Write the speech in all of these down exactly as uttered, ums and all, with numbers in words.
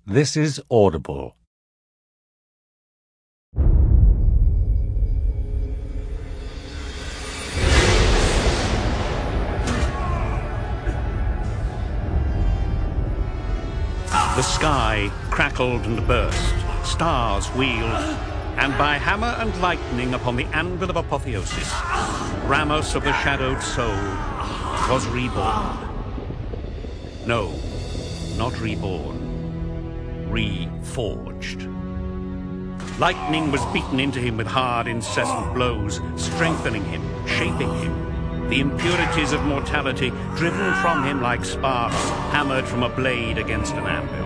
This is Audible. The sky crackled and burst, stars wheeled, and by hammer and lightning upon the anvil of apotheosis, Ramos of the shadowed soul was reborn. No, not reborn, reforged. Lightning was beaten into him with hard, incessant blows, strengthening him, shaping him. The impurities of mortality, driven from him like sparks, hammered from a blade against an anvil.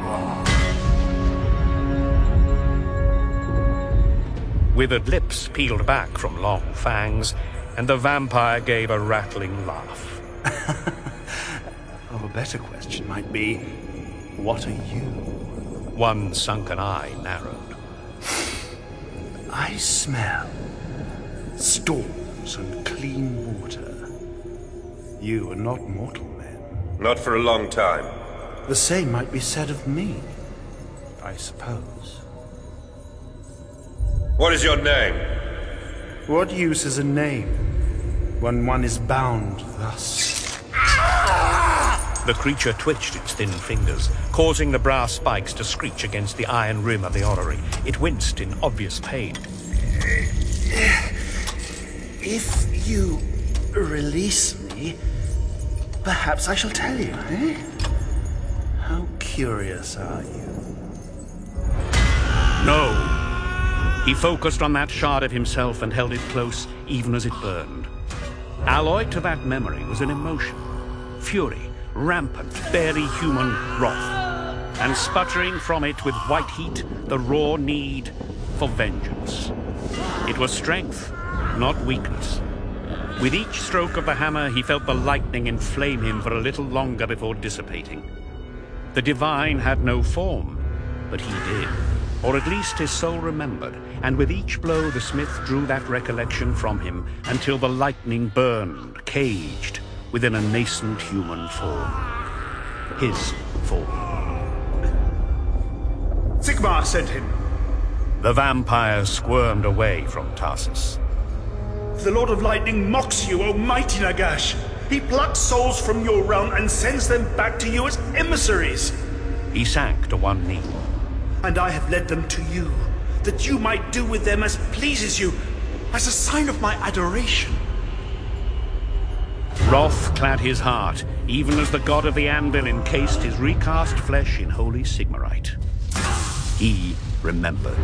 Withered lips peeled back from long fangs, and the vampire gave a rattling laugh. Oh, a better question might be, what are you? One sunken eye narrowed. I smell storms and clean water. You are not mortal men. Not for a long time. The same might be said of me, I suppose. What is your name? What use is a name when one is bound thus? The creature twitched its thin fingers, causing the brass spikes to screech against the iron rim of the orrery. It winced in obvious pain. If you release me, perhaps I shall tell you, eh? How curious are you? No. He focused on that shard of himself and held it close, even as it burned. Alloyed to that memory was an emotion. Fury, rampant, barely human wrath. And sputtering from it with white heat, the raw need for vengeance. It was strength, not weakness. With each stroke of the hammer, he felt the lightning inflame him for a little longer before dissipating. The divine had no form, but he did. Or at least his soul remembered, and with each blow the smith drew that recollection from him until the lightning burned, caged, within a nascent human form. His form. Sigmar sent him. The vampire squirmed away from Tarsus. The Lord of Lightning mocks you, O mighty Nagash. He plucks souls from your realm and sends them back to you as emissaries. He sank to one knee. And I have led them to you, that you might do with them as pleases you, as a sign of my adoration. Wrath clad his heart, even as the god of the anvil encased his recast flesh in holy Sigmarite. He remembered.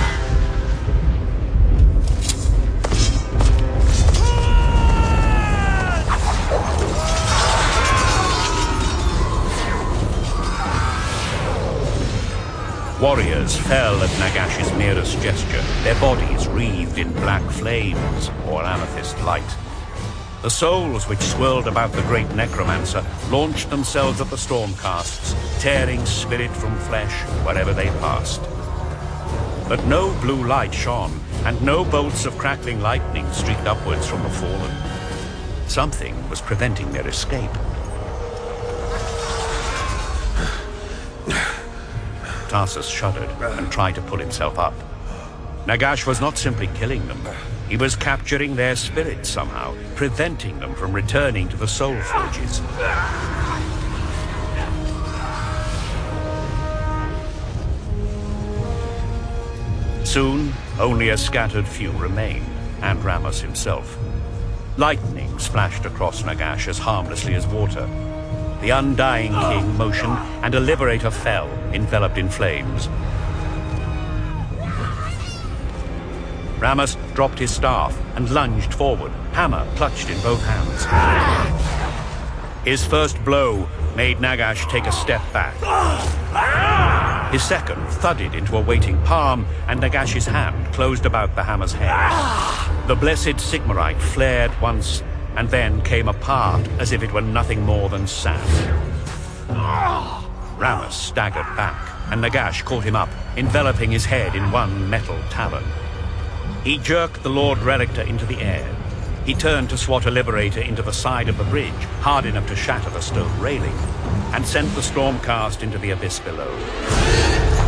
Warriors fell at Nagash's merest gesture, their bodies wreathed in black flames or amethyst light. The souls which swirled about the great necromancer launched themselves at the stormcasts, tearing spirit from flesh wherever they passed. But no blue light shone, and no bolts of crackling lightning streaked upwards from the fallen. Something was preventing their escape. Tarsus shuddered and tried to pull himself up. Nagash was not simply killing them. He was capturing their spirits somehow, preventing them from returning to the Soul Forges. Soon, only a scattered few remained, and Ramos himself. Lightning splashed across Nagash as harmlessly as water. The undying king motioned, and a liberator fell, enveloped in flames. Ramos dropped his staff and lunged forward, hammer clutched in both hands. His first blow made Nagash take a step back. His second thudded into a waiting palm, and Nagash's hand closed about the hammer's head. The blessed Sigmarite flared once, and then came apart as if it were nothing more than sand. Ramos staggered back, and Nagash caught him up, enveloping his head in one metal talon. He jerked the Lord Relictor into the air. He turned to swat a Liberator into the side of the bridge, hard enough to shatter the stone railing, and sent the Stormcast into the abyss below.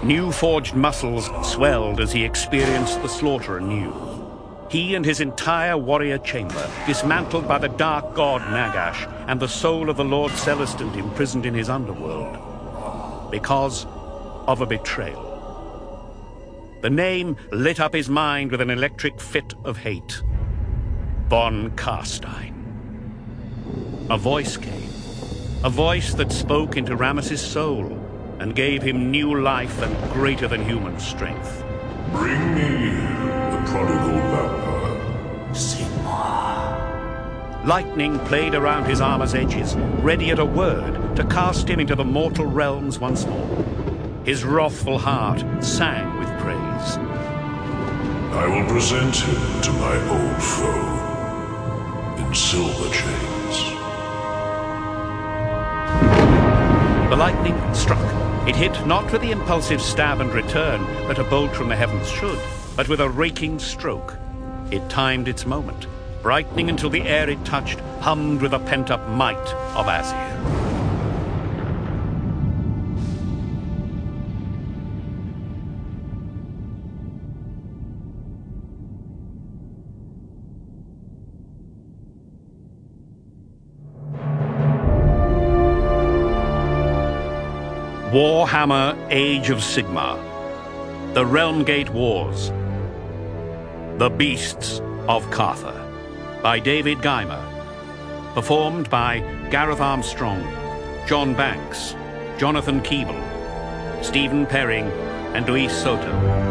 New forged muscles swelled as he experienced the slaughter anew. He and his entire warrior chamber, dismantled by the dark god Nagash and the soul of the Lord Celestant imprisoned in his underworld, because of a betrayal. The name lit up his mind with an electric fit of hate. Von Carstein. A voice came, a voice that spoke into Ramesses' soul and gave him new life and greater than human strength. Bring me the prodigal vampire. Sigmar. Lightning played around his armor's edges, ready at a word to cast him into the mortal realms once more. His wrathful heart sang with praise. I will present him to my old foe in silver chains. The lightning struck. It hit not with the impulsive stab and return that a bolt from the heavens should, but with a raking stroke. It timed its moment, brightening until the air it touched hummed with the pent-up might of Azyr. Warhammer Age of Sigmar. The Realmgate Wars. The Beasts of Cartha. By David Geimer. Performed by Gareth Armstrong, John Banks, Jonathan Keeble, Stephen Perring, and Luis Soto.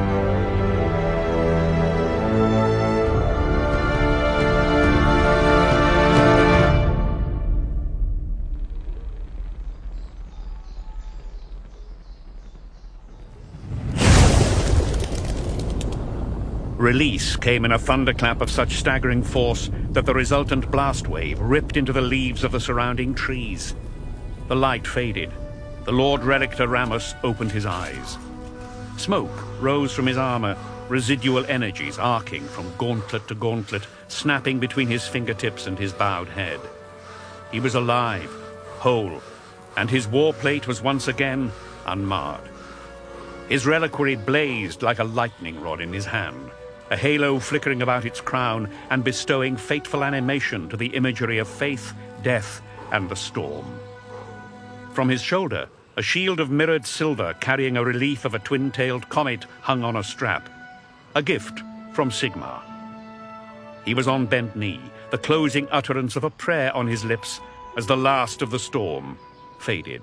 Release came in a thunderclap of such staggering force that the resultant blast wave ripped into the leaves of the surrounding trees. The light faded. The Lord Relictor Rammus opened his eyes. Smoke rose from his armor, residual energies arcing from gauntlet to gauntlet, snapping between his fingertips and his bowed head. He was alive, whole, and his warplate was once again unmarred. His reliquary blazed like a lightning rod in his hand, a halo flickering about its crown and bestowing fateful animation to the imagery of faith, death, and the storm. From his shoulder, a shield of mirrored silver carrying a relief of a twin-tailed comet hung on a strap, a gift from Sigmar. He was on bent knee, the closing utterance of a prayer on his lips as the last of the storm faded.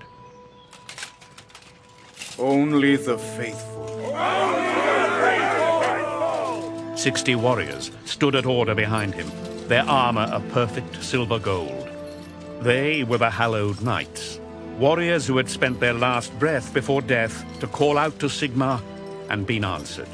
Only the faithful. Sixty warriors stood at order behind him, their armor a perfect silver gold. They were the Hallowed Knights, warriors who had spent their last breath before death to call out to Sigmar and been answered.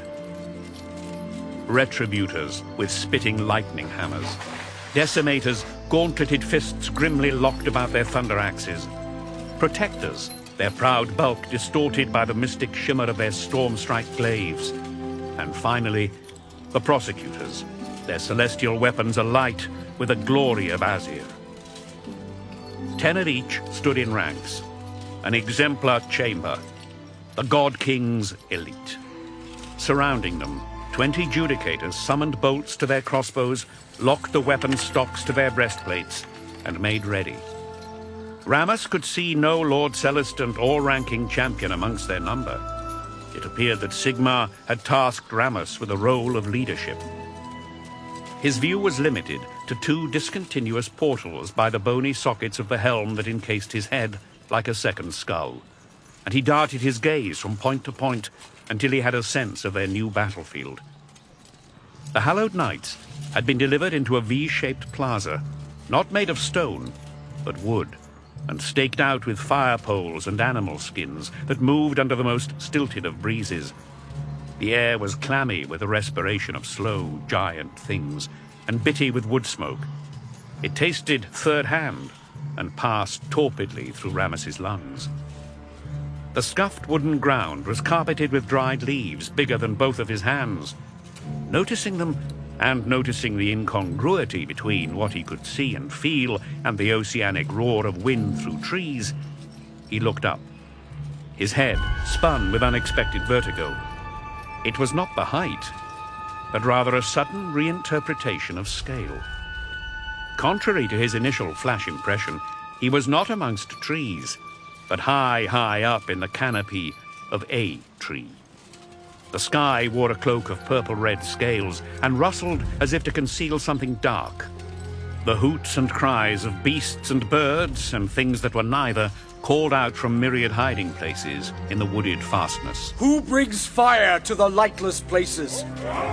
Retributors with spitting lightning hammers, decimators, gauntleted fists grimly locked about their thunder axes, protectors, their proud bulk distorted by the mystic shimmer of their storm-strike glaives, and finally, the prosecutors, their celestial weapons alight with the glory of Azyr. Ten of each stood in ranks, an exemplar chamber, the God King's elite. Surrounding them, twenty judicators summoned bolts to their crossbows, locked the weapon stocks to their breastplates, and made ready. Rammus could see no Lord Celestant or ranking champion amongst their number. It appeared that Sigmar had tasked Rammus with a role of leadership. His view was limited to two discontinuous portals by the bony sockets of the helm that encased his head like a second skull, and he darted his gaze from point to point until he had a sense of their new battlefield. The Hallowed Knights had been delivered into a V-shaped plaza, not made of stone, but wood, and staked out with fire poles and animal skins that moved under the most stilted of breezes. The air was clammy with the respiration of slow, giant things, and bitty with wood smoke. It tasted third-hand and passed torpidly through Ramesses' lungs. The scuffed wooden ground was carpeted with dried leaves bigger than both of his hands. Noticing them, and noticing the incongruity between what he could see and feel and the oceanic roar of wind through trees, he looked up. His head spun with unexpected vertigo. It was not the height, but rather a sudden reinterpretation of scale. Contrary to his initial flash impression, he was not amongst trees, but high, high up in the canopy of a tree. The sky wore a cloak of purple-red scales and rustled as if to conceal something dark. The hoots and cries of beasts and birds and things that were neither called out from myriad hiding places in the wooded fastness. Who brings fire to the lightless places?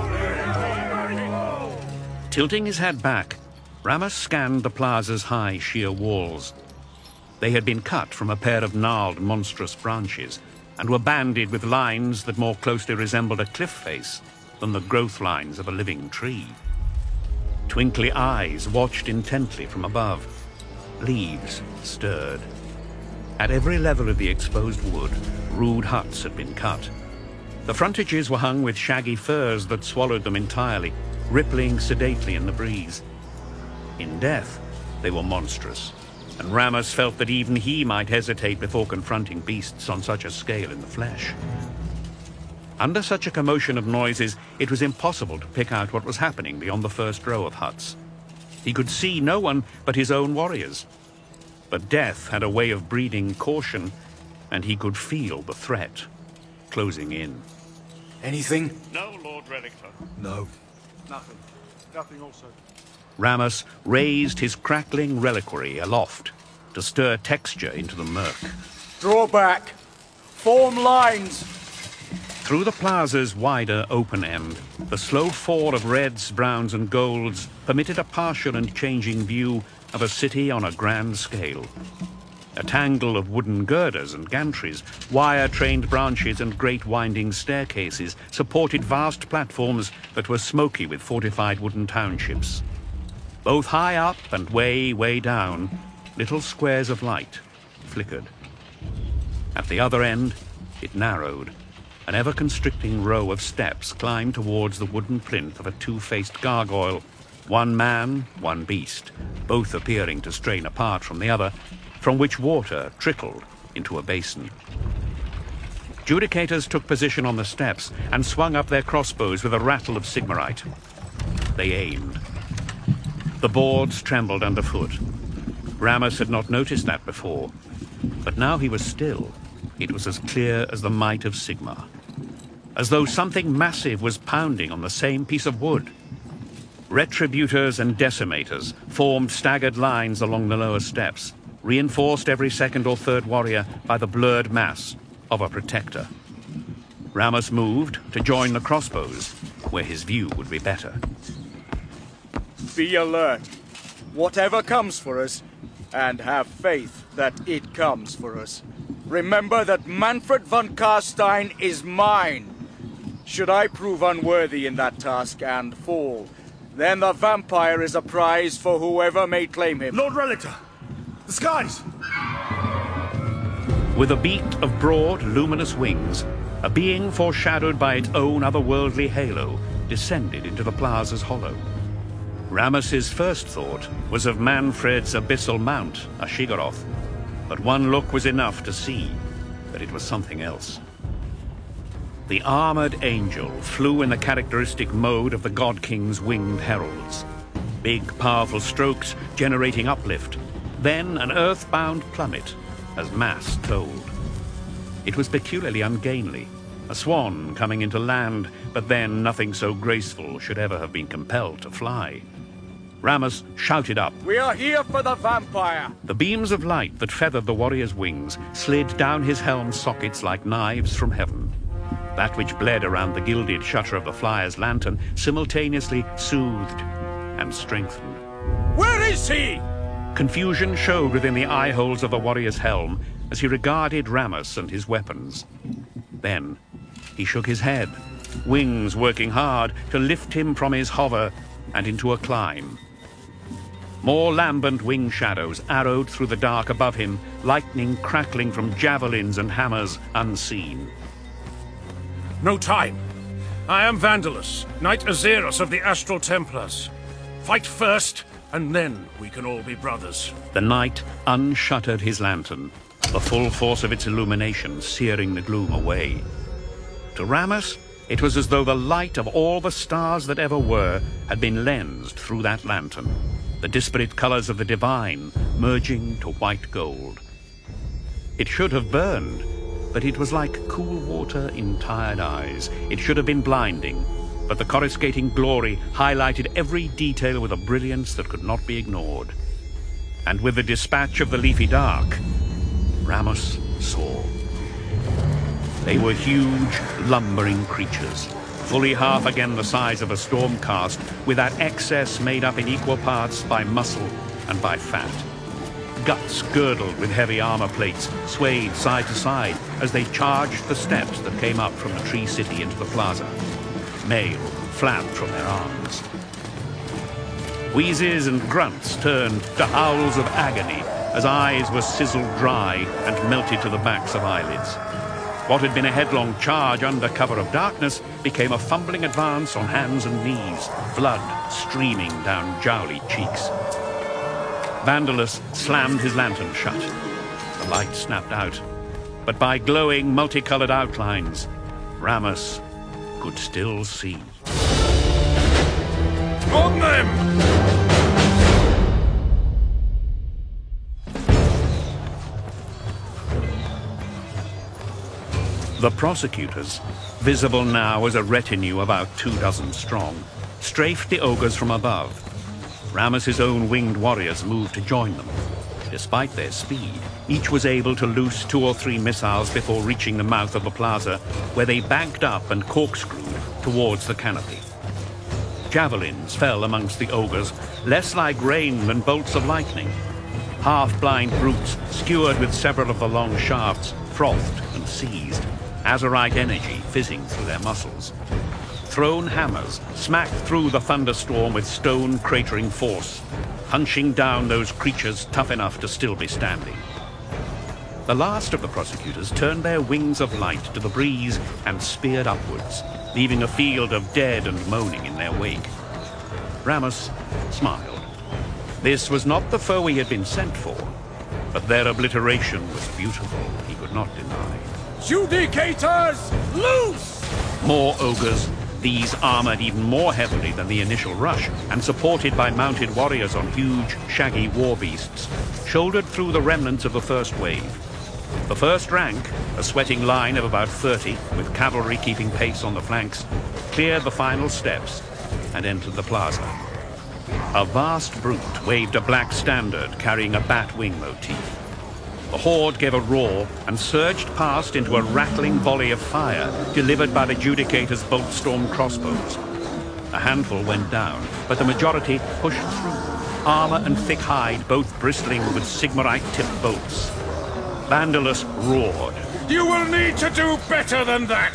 Tilting his head back, Rammus scanned the plaza's high, sheer walls. They had been cut from a pair of gnarled, monstrous branches and were banded with lines that more closely resembled a cliff face than the growth lines of a living tree. Twinkly eyes watched intently from above. Leaves stirred. At every level of the exposed wood, rude huts had been cut. The frontages were hung with shaggy firs that swallowed them entirely, rippling sedately in the breeze. In death, they were monstrous, and Rammus felt that even he might hesitate before confronting beasts on such a scale in the flesh. Under such a commotion of noises, it was impossible to pick out what was happening beyond the first row of huts. He could see no one but his own warriors. But death had a way of breeding caution, and he could feel the threat closing in. Anything? No, Lord Relictor. No. Nothing. Nothing also. Rammus raised his crackling reliquary aloft to stir texture into the murk. Draw back. Form lines. Through the plaza's wider open end, the slow fall of reds, browns, and golds permitted a partial and changing view of a city on a grand scale. A tangle of wooden girders and gantries, wire-trained branches and great winding staircases supported vast platforms that were smoky with fortified wooden townships. Both high up and way, way down, little squares of light flickered. At the other end, it narrowed. An ever-constricting row of steps climbed towards the wooden plinth of a two-faced gargoyle, one man, one beast, both appearing to strain apart from the other, from which water trickled into a basin. Judicators took position on the steps and swung up their crossbows with a rattle of Sigmarite. They aimed. The boards trembled underfoot. Rammus had not noticed that before, but now he was still. It was as clear as the might of Sigmar, as though something massive was pounding on the same piece of wood. Retributors and decimators formed staggered lines along the lower steps, reinforced every second or third warrior by the blurred mass of a protector. Rammus moved to join the crossbows, where his view would be better. Be alert. Whatever comes for us, and have faith that it comes for us. Remember that Manfred von Carstein is mine. Should I prove unworthy in that task and fall, then the vampire is a prize for whoever may claim him. Lord Relictor! The skies! With a beat of broad, luminous wings, a being foreshadowed by its own otherworldly halo descended into the plaza's hollow. Rammus's first thought was of Manfred's abyssal mount, a Shiggoth, but one look was enough to see that it was something else. The armored angel flew in the characteristic mode of the God King's winged heralds. Big, powerful strokes generating uplift, then an earthbound plummet as mass told. It was peculiarly ungainly, a swan coming into land, but then nothing so graceful should ever have been compelled to fly. Rammus shouted up. We are here for the vampire! The beams of light that feathered the warrior's wings slid down his helm sockets like knives from heaven. That which bled around the gilded shutter of the flyer's lantern simultaneously soothed and strengthened. Where is he? Confusion showed within the eye holes of the warrior's helm as he regarded Rammus and his weapons. Then he shook his head, wings working hard to lift him from his hover and into a climb. More lambent wing shadows arrowed through the dark above him, lightning crackling from javelins and hammers unseen. No time. I am Vandalus, Knight Azeros of the Astral Templars. Fight first, and then we can all be brothers. The knight unshuttered his lantern. the full force of its illumination searing the gloom away. To Rammus, it was as though the light of all the stars that ever were had been lensed through that lantern, the disparate colors of the divine merging to white gold. It should have burned, but it was like cool water in tired eyes. It should have been blinding, but the coruscating glory highlighted every detail with a brilliance that could not be ignored. And with the dispatch of the leafy dark, Rammus saw. They were huge, lumbering creatures, fully half again the size of a stormcast, with that excess made up in equal parts by muscle and by fat. Guts girdled with heavy armor plates swayed side to side as they charged the steps that came up from the Tree City into the plaza. Mail flapped from their arms. Wheezes and grunts turned to howls of agony as eyes were sizzled dry and melted to the backs of eyelids. What had been a headlong charge under cover of darkness became a fumbling advance on hands and knees, blood streaming down jowly cheeks. Vandalus slammed his lantern shut. The light snapped out, but by glowing, multicolored outlines, Rammus could still see. On them! The prosecutors, visible now as a retinue about two dozen strong, strafed the ogres from above. Rammus's own winged warriors moved to join them. Despite their speed, each was able to loose two or three missiles before reaching the mouth of the plaza, where they banked up and corkscrewed towards the canopy. Javelins fell amongst the ogres, less like rain than bolts of lightning. Half-blind brutes, skewered with several of the long shafts, frothed and seized, azurite energy fizzing through their muscles. Thrown hammers smacked through the thunderstorm with stone cratering force, punching down those creatures tough enough to still be standing. The last of the prosecutors turned their wings of light to the breeze and speared upwards, leaving a field of dead and moaning in their wake. Rammus smiled. This was not the foe he had been sent for, but their obliteration was beautiful, he could not deny. Judicators, loose! More ogres, these armored even more heavily than the initial rush, and supported by mounted warriors on huge, shaggy war beasts, shouldered through the remnants of the first wave. The first rank, a sweating line of about thirty, with cavalry keeping pace on the flanks, cleared the final steps and entered the plaza. A vast brute waved a black standard carrying a bat wing motif. The horde gave a roar and surged past into a rattling volley of fire delivered by the Judicator's bolt-storm crossbows. A handful went down, but the majority pushed through, armor and thick hide both bristling with Sigmarite-tipped bolts. Vandalus roared. You will need to do better than that!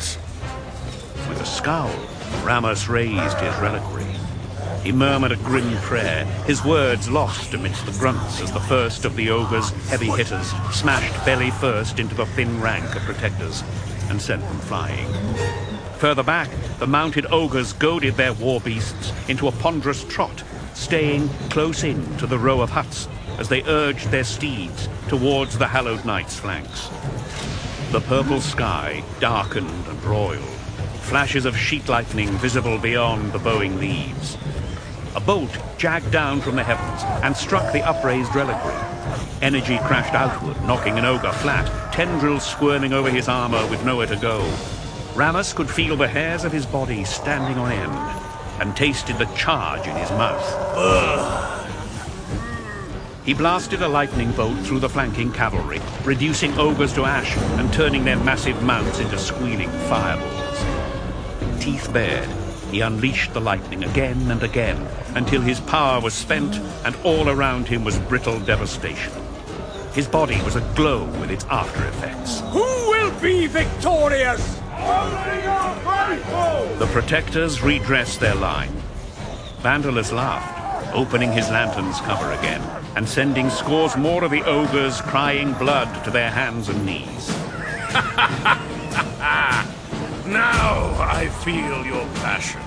With a scowl, Rammus raised his reliquary. He murmured a grim prayer, his words lost amidst the grunts as the first of the ogre's heavy hitters smashed belly first into the thin rank of protectors and sent them flying. Further back, the mounted ogres goaded their war beasts into a ponderous trot, staying close in to the row of huts as they urged their steeds towards the Hallowed Knight's flanks. The purple sky darkened and roiled, flashes of sheet lightning visible beyond the bowing leaves. A bolt jagged down from the heavens and struck the upraised reliquary. Energy crashed outward, knocking an ogre flat, tendrils squirming over his armor with nowhere to go. Rammus could feel the hairs of his body standing on end and tasted the charge in his mouth. Ugh. He blasted a lightning bolt through the flanking cavalry, reducing ogres to ash and turning their massive mounts into squealing fireballs. Teeth bared, he unleashed the lightning again and again, until his power was spent and all around him was brittle devastation. His body was aglow with its after effects. Who will be victorious? The protectors redressed their line. Vandalus laughed, opening his lantern's cover again, and sending scores more of the ogres crying blood to their hands and knees. Now I feel your passion.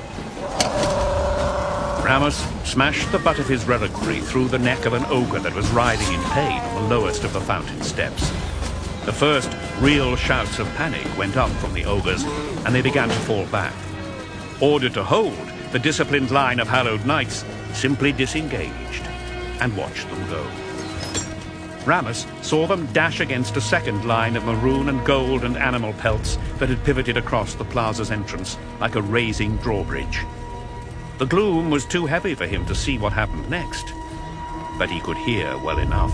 Rammus smashed the butt of his reliquary through the neck of an ogre that was writhing in pain on the lowest of the fountain steps. The first real shouts of panic went up from the ogres, and they began to fall back. Ordered to hold, the disciplined line of hallowed knights simply disengaged and watched them go. Rammus saw them dash against a second line of maroon and gold and animal pelts that had pivoted across the plaza's entrance like a raising drawbridge. The gloom was too heavy for him to see what happened next, but he could hear well enough.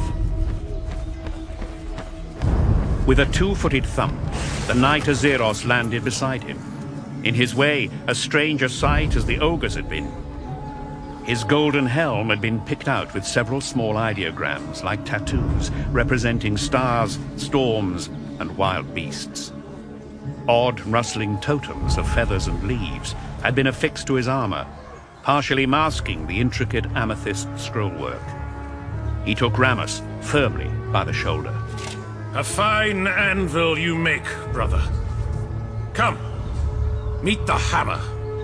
With a two-footed thump, the knight Azeros landed beside him. In his way, a stranger sight as the ogres had been. His golden helm had been picked out with several small ideograms, like tattoos, representing stars, storms, and wild beasts. Odd, rustling totems of feathers and leaves had been affixed to his armor, partially masking the intricate amethyst scrollwork. He took Rammus firmly by the shoulder. A fine anvil you make, brother. Come, meet the hammer.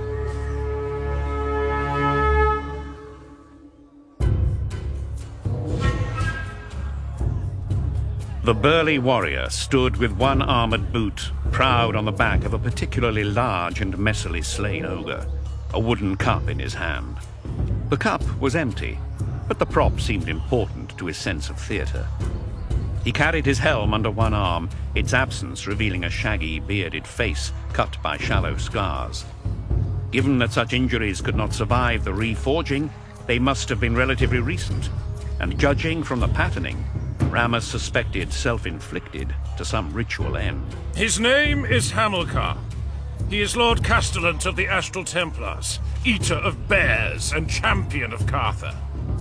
The burly warrior stood with one armored boot, proud on the back of a particularly large and messily slain ogre, a wooden cup in his hand. The cup was empty, but the prop seemed important to his sense of theatre. He carried his helm under one arm, its absence revealing a shaggy, bearded face cut by shallow scars. Given that such injuries could not survive the reforging, they must have been relatively recent, and judging from the patterning, Rammus suspected self-inflicted to some ritual end. His name is Hamilcar. He is Lord Castellan of the Astral Templars, eater of bears and champion of Cartha.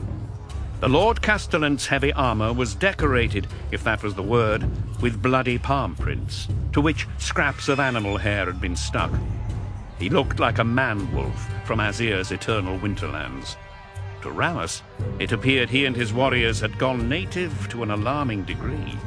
The Lord Castellan's heavy armor was decorated, if that was the word, with bloody palm prints, to which scraps of animal hair had been stuck. He looked like a man-wolf from Azir's eternal winterlands. To Rammus, it appeared he and his warriors had gone native to an alarming degree.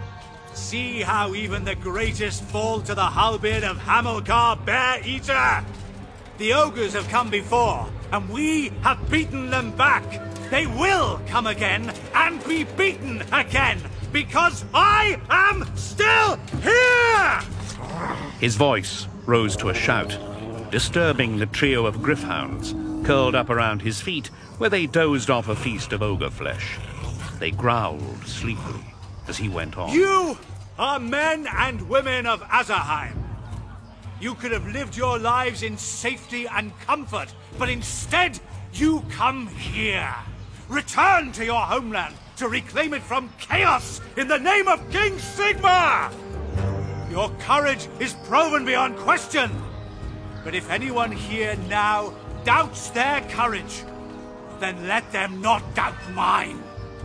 See how even the greatest fall to the halberd of Hamilcar, Bear-Eater! The ogres have come before, and we have beaten them back. They will come again, and be beaten again, because I am still here! His voice rose to a shout, disturbing the trio of griffhounds curled up around his feet where they dozed off a feast of ogre flesh. They growled sleepily as he went on. You are men and women of Azerheim. You could have lived your lives in safety and comfort, but instead you come here. Return to your homeland to reclaim it from chaos in the name of King Sigmar! Your courage is proven beyond question. But if anyone here now doubts their courage, then let them not doubt mine.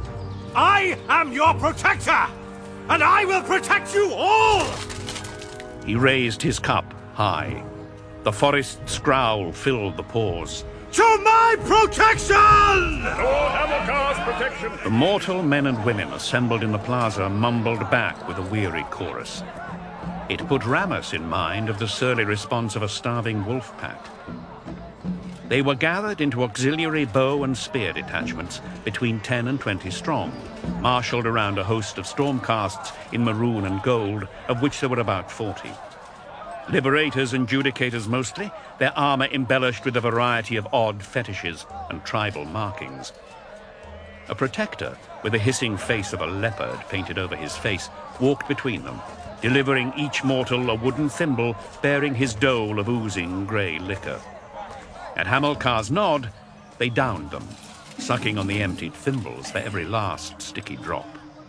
I am your protector, and I will protect you all! He raised his cup high. The forest's growl filled the pause. To my protection! Lord Hamilcar's protection! The mortal men and women assembled in the plaza mumbled back with a weary chorus. It put Rammus in mind of the surly response of a starving wolf pack. They were gathered into auxiliary bow and spear detachments between ten and twenty strong, marshaled around a host of stormcasts in maroon and gold, of which there were about forty. Liberators and judicators mostly, their armor embellished with a variety of odd fetishes and tribal markings. A protector, with a hissing face of a leopard painted over his face, walked between them, delivering each mortal a wooden thimble bearing his dole of oozing grey liquor. At Hamilcar's nod, they downed them, sucking on the emptied thimbles for every last sticky drop.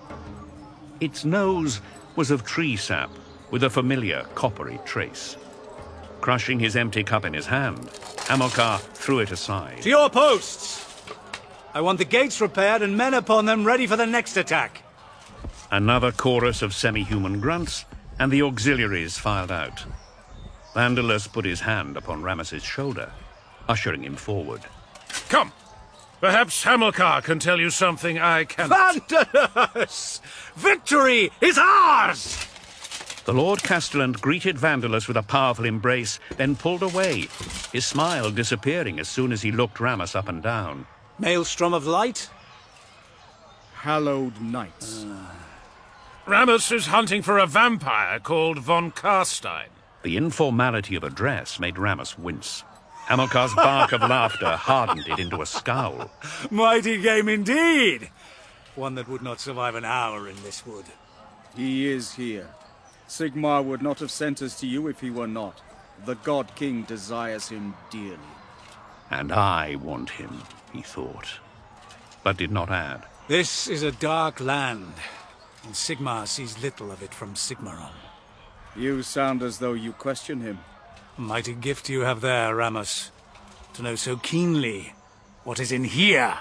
Its nose was of tree sap, with a familiar coppery trace. Crushing his empty cup in his hand, Hamilcar threw it aside. To your posts! I want the gates repaired and men upon them ready for the next attack. Another chorus of semi-human grunts, and the auxiliaries filed out. Vandalus put his hand upon Rammus's shoulder, ushering him forward. Come! Perhaps Hamilcar can tell you something I cannot. Vandalus! Victory is ours! The Lord Castellan greeted Vandalus with a powerful embrace, then pulled away, his smile disappearing as soon as he looked Rammus up and down. Maelstrom of light? Hallowed Knights. Uh, Rammus is hunting for a vampire called von Karstein. The informality of address made Rammus wince. Hamilcar's bark of laughter hardened it into a scowl. Mighty game indeed! One that would not survive an hour in this wood. He is here. Sigmar would not have sent us to you if he were not. The God King desires him dearly. And I want him, he thought, but did not add. This is a dark land, and Sigmar sees little of it from Sigmaron. You sound as though you question him. A mighty gift you have there, Rammus, to know so keenly what is in here.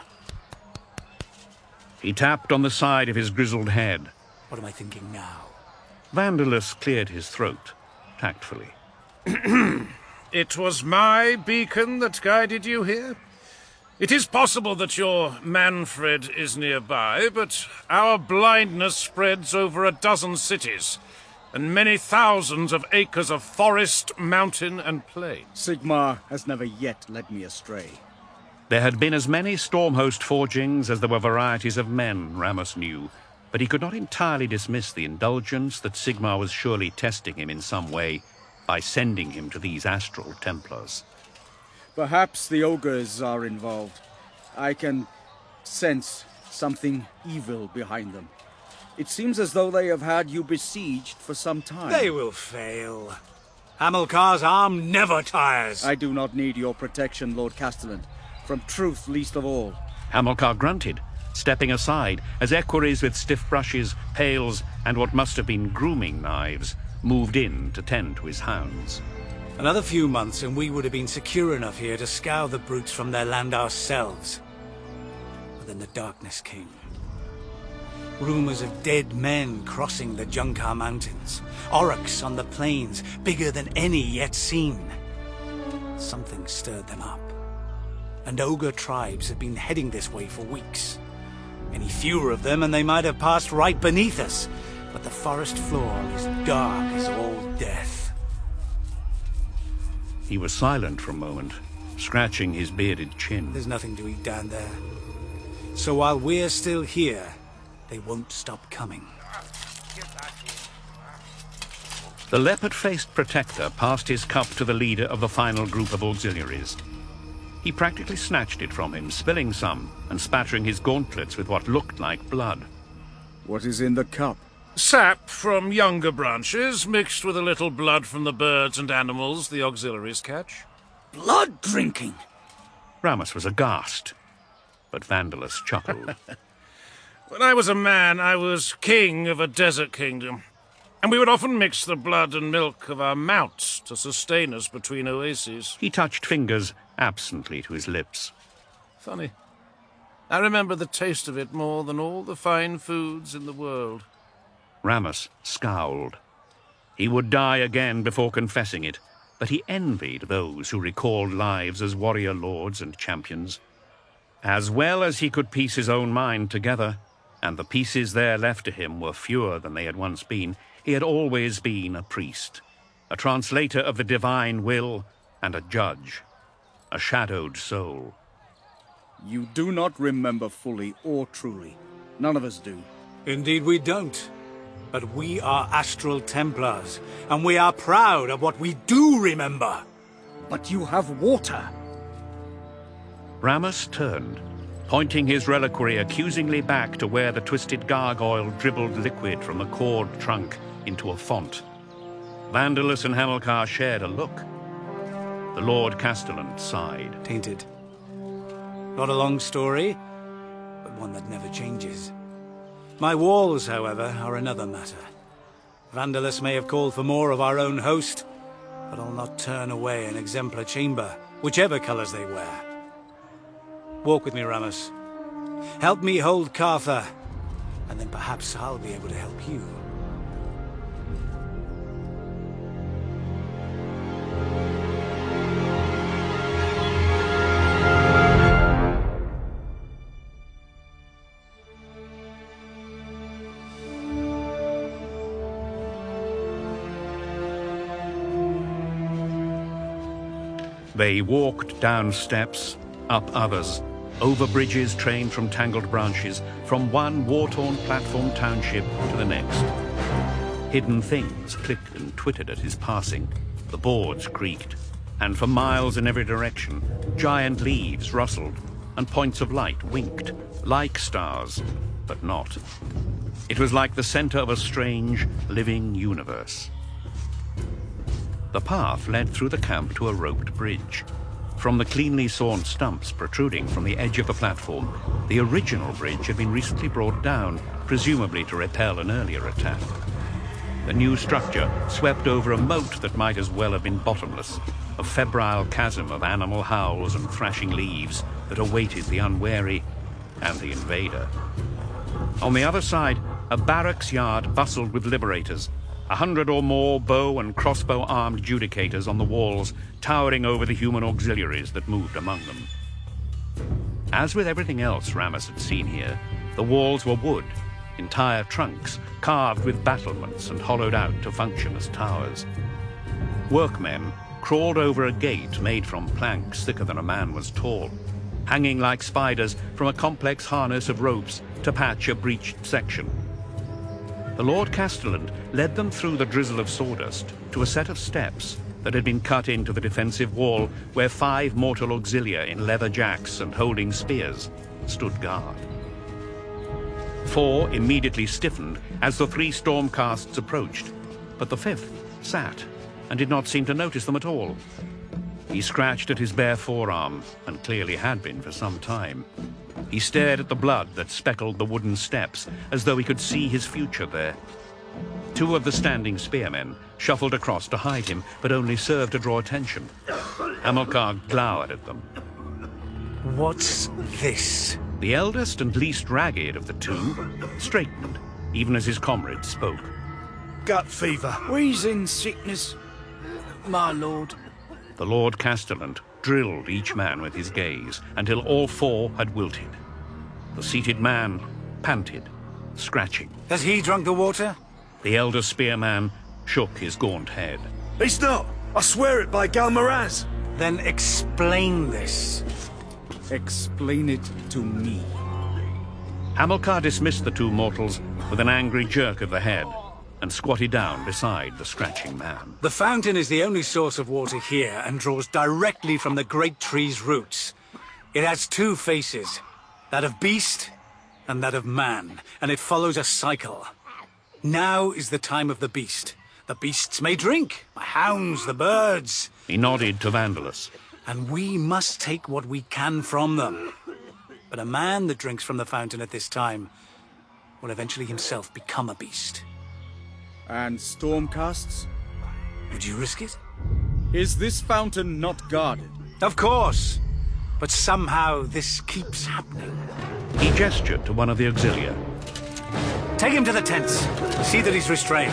He tapped on the side of his grizzled head. What am I thinking now? Vandalus cleared his throat, tactfully. It was my beacon that guided you here? It is possible that your Manfred is nearby, but our blindness spreads over a dozen cities, and many thousands of acres of forest, mountain, and plain. Sigmar has never yet led me astray. There had been as many Stormhost forgings as there were varieties of men, Rammus knew, but he could not entirely dismiss the indulgence that Sigmar was surely testing him in some way by sending him to these astral Templars. Perhaps the ogres are involved. I can sense something evil behind them. It seems as though they have had you besieged for some time. They will fail. Hamilcar's arm never tires. I do not need your protection, Lord Castellan. From truth least of all. Hamilcar grunted, stepping aside as equerries with stiff brushes, pails, and what must have been grooming knives moved in to tend to his hounds. Another few months and we would have been secure enough here to scour the brutes from their land ourselves. But then the darkness came. Rumors of dead men crossing the Junkar Mountains. Aurochs on the plains, bigger than any yet seen. Something stirred them up. And ogre tribes had been heading this way for weeks. Any fewer of them and they might have passed right beneath us. But the forest floor is dark as all death. He was silent for a moment, scratching his bearded chin. There's nothing to eat down there. So while we're still here, they won't stop coming. The leopard-faced protector passed his cup to the leader of the final group of auxiliaries. He practically snatched it from him, spilling some, and spattering his gauntlets with what looked like blood. What is in the cup? Sap from younger branches, mixed with a little blood from the birds and animals the auxiliaries catch. Blood drinking! Rammus was aghast, but Vandalus chuckled. When I was a man, I was king of a desert kingdom, and we would often mix the blood and milk of our mounts to sustain us between oases. He touched fingers absently to his lips. Funny. I remember the taste of it more than all the fine foods in the world. Rammus scowled. He would die again before confessing it, but he envied those who recalled lives as warrior lords and champions. As well as he could piece his own mind together, and the pieces there left to him were fewer than they had once been, he had always been a priest, a translator of the divine will, and a judge, a shadowed soul. You do not remember fully or truly. None of us do. Indeed we don't. But we are Astral Templars, and we are proud of what we do remember. But you have water. Rammus turned, pointing his reliquary accusingly back to where the twisted gargoyle dribbled liquid from the cord trunk into a font. Vandalus and Hamilcar shared a look. The Lord Castellan sighed. Tainted. Not a long story, but one that never changes. My walls, however, are another matter. Vandalus may have called for more of our own host, but I'll not turn away an exemplar chamber, whichever colors they wear. Walk with me, Rammus. Help me hold Cartha, and then perhaps I'll be able to help you. They walked down steps, up others, over bridges trained from tangled branches, from one war-torn platform township to the next. Hidden things clicked and twittered at his passing. The boards creaked, and for miles in every direction, giant leaves rustled, and points of light winked, like stars, but not. It was like the center of a strange, living universe. The path led through the camp to a roped bridge. From the cleanly sawn stumps protruding from the edge of the platform, the original bridge had been recently brought down, presumably to repel an earlier attack. The new structure swept over a moat that might as well have been bottomless, a febrile chasm of animal howls and thrashing leaves that awaited the unwary and the invader. On the other side, a barracks yard bustled with liberators, a hundred or more bow and crossbow-armed judicators on the walls, towering over the human auxiliaries that moved among them. As with everything else Rammus had seen here, the walls were wood, entire trunks, carved with battlements and hollowed out to function as towers. Workmen crawled over a gate made from planks thicker than a man was tall, hanging like spiders from a complex harness of ropes to patch a breached section. The Lord Castellan led them through the drizzle of sawdust to a set of steps that had been cut into the defensive wall where five mortal auxilia in leather jacks and holding spears stood guard. Four immediately stiffened as the three stormcasts approached, but the fifth sat and did not seem to notice them at all. He scratched at his bare forearm, and clearly had been for some time. He stared at the blood that speckled the wooden steps, as though he could see his future there. Two of the standing spearmen shuffled across to hide him, but only served to draw attention. Hamilcar glowered at them. What's this? The eldest and least ragged of the two straightened, even as his comrades spoke. Gut fever. Wheezing sickness, my lord. The Lord Castellan drilled each man with his gaze until all four had wilted. The seated man panted, scratching. Has he drunk the water? The elder spearman shook his gaunt head. He's not. I swear it by Galmaraz. Then explain this. Explain it to me. Hamilcar dismissed the two mortals with an angry jerk of the head and squatted down beside the scratching man. The fountain is the only source of water here and draws directly from the great tree's roots. It has two faces, that of beast and that of man, and it follows a cycle. Now is the time of the beast. The beasts may drink, the hounds, the birds. He nodded to Vandalus. And we must take what we can from them. But a man that drinks from the fountain at this time will eventually himself become a beast. And stormcasts? Would you risk it? Is this fountain not guarded? Of course. But somehow this keeps happening. He gestured to one of the auxilia. Take him to the tents. See that he's restrained.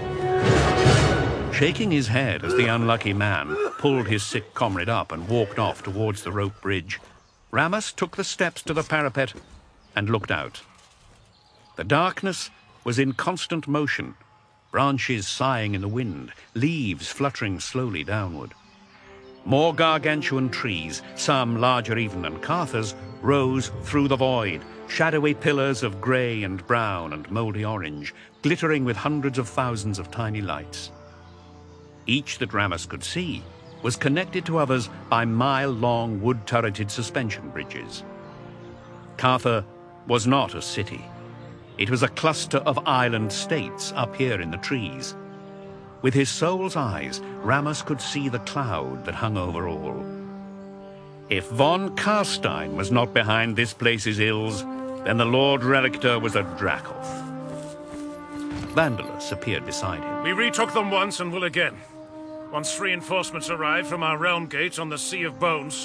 Shaking his head as the unlucky man pulled his sick comrade up and walked off towards the rope bridge, Rammus took the steps to the parapet and looked out. The darkness was in constant motion, branches sighing in the wind, leaves fluttering slowly downward. More gargantuan trees, some larger even than Cartha's, rose through the void, shadowy pillars of grey and brown and mouldy orange, glittering with hundreds of thousands of tiny lights. Each that Rammus could see was connected to others by mile-long wood-turreted suspension bridges. Cartha was not a city. It was a cluster of island states up here in the trees. With his soul's eyes, Rammus could see the cloud that hung over all. If von Karstein was not behind this place's ills, then the Lord Relictor was a Dracoth. Vandalus appeared beside him. We retook them once and will again. Once reinforcements arrive from our realm gate on the Sea of Bones.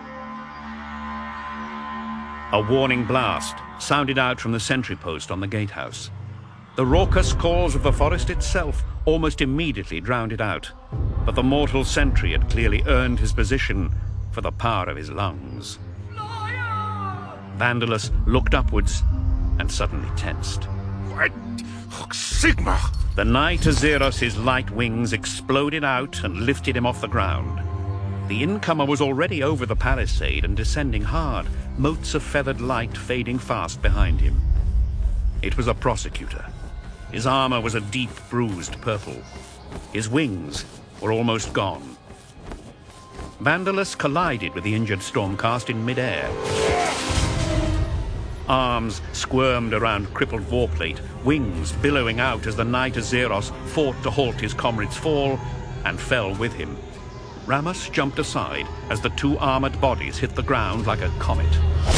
A warning blast sounded out from the sentry post on the gatehouse. The raucous calls of the forest itself almost immediately drowned it out, but the mortal sentry had clearly earned his position for the power of his lungs. Vandalus looked upwards and suddenly tensed. What? Sigma! The Knight Azeros' light wings exploded out and lifted him off the ground. The incomer was already over the palisade and descending hard, motes of feathered light fading fast behind him. It was a prosecutor. His armor was a deep, bruised purple. His wings were almost gone. Vandalus collided with the injured Stormcast in midair. Arms squirmed around crippled Warplate, wings billowing out as the Knight Azeros fought to halt his comrade's fall and fell with him. Rammus jumped aside as the two armored bodies hit the ground like a comet.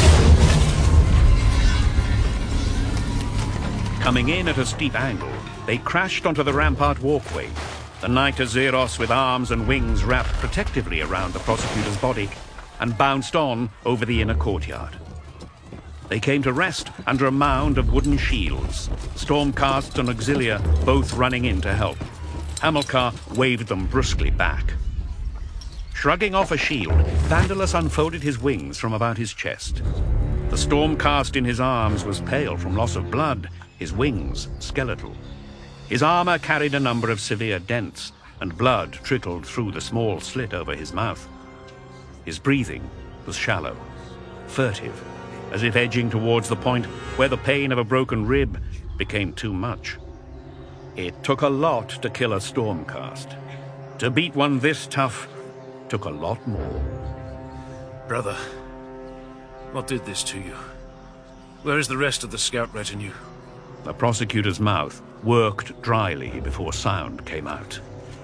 Coming in at a steep angle, they crashed onto the rampart walkway. The Knight Azeros with arms and wings wrapped protectively around the prosecutor's body and bounced on over the inner courtyard. They came to rest under a mound of wooden shields, Stormcasts and Auxilia both running in to help. Hamilcar waved them brusquely back. Shrugging off a shield, Vandalus unfolded his wings from about his chest. The Stormcast in his arms was pale from loss of blood, his wings skeletal. His armor carried a number of severe dents, and blood trickled through the small slit over his mouth. His breathing was shallow, furtive, as if edging towards the point where the pain of a broken rib became too much. It took a lot to kill a Stormcast. To beat one this tough took a lot more. Brother, what did this to you? Where is the rest of the scout retinue? The prosecutor's mouth worked dryly before sound came out.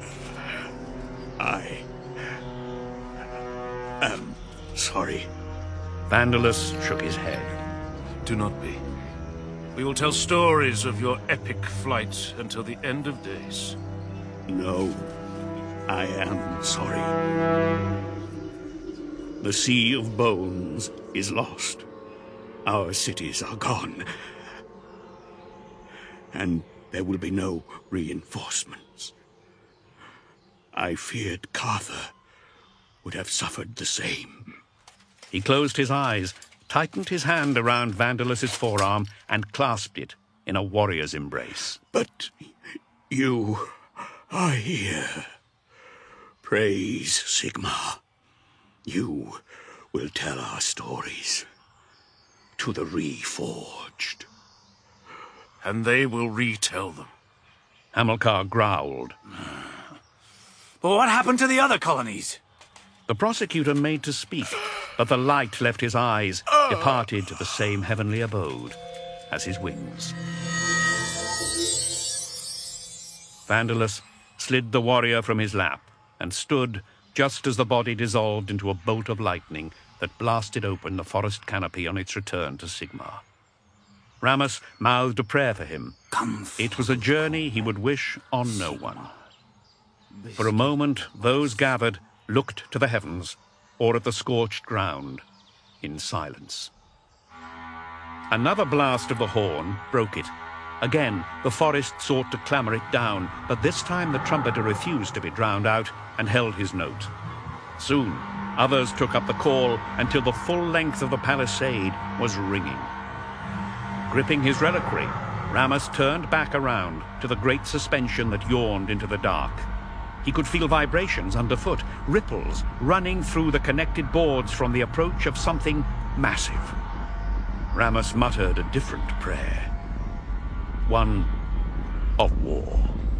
I am sorry. Vandalus shook his head. Do not be. We will tell stories of your epic flight until the end of days. No, I am sorry. The Sea of Bones is lost. Our cities are gone. And there will be no reinforcements. I feared Carther would have suffered the same. He closed his eyes, tightened his hand around Vandalus's forearm, and clasped it in a warrior's embrace. But you are here. Praise Sigmar. You will tell our stories to the Reforged. And they will retell them. Hamilcar growled. But what happened to the other colonies? The prosecutor made to speak, but the light left his eyes, departed to the same heavenly abode as his wings. Vandalus slid the warrior from his lap and stood just as the body dissolved into a bolt of lightning that blasted open the forest canopy on its return to Sigmar. Rammus mouthed a prayer for him. It was a journey he would wish on no one. For a moment, those gathered looked to the heavens or at the scorched ground in silence. Another blast of the horn broke it. Again, the forest sought to clamor it down, but this time the trumpeter refused to be drowned out and held his note. Soon, others took up the call until the full length of the palisade was ringing. Gripping his reliquary, Rammus turned back around to the great suspension that yawned into the dark. He could feel vibrations underfoot, ripples running through the connected boards from the approach of something massive. Rammus muttered a different prayer. One of war.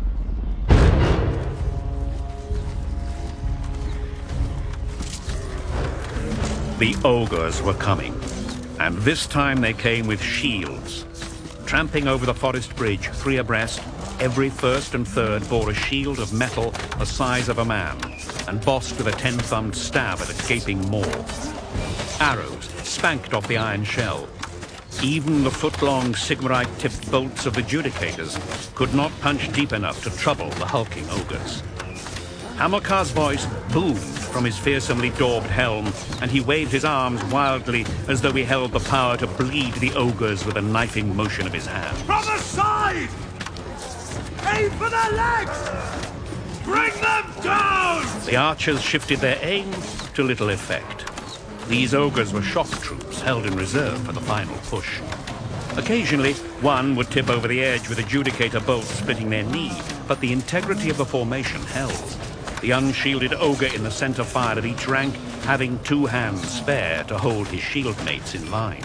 The ogres were coming, and this time they came with shields. Tramping over the forest bridge, three abreast, every first and third bore a shield of metal the size of a man, and bossed with a ten-thumbed stab at a gaping maw. Arrows spanked off the iron shell. Even the foot-long Sigmarite-tipped bolts of the Judicators could not punch deep enough to trouble the hulking ogres. Hamilcar's voice boomed from his fearsomely daubed helm, and he waved his arms wildly as though he held the power to bleed the ogres with a knifing motion of his hand. From the side! Aim for their legs! Bring them down! The archers shifted their aim to little effect. These ogres were shock troops held in reserve for the final push. Occasionally, one would tip over the edge with a Judicator bolt splitting their knee, but the integrity of the formation held. the unshielded ogre in the center file of each rank having two hands spare to hold his shield mates in line.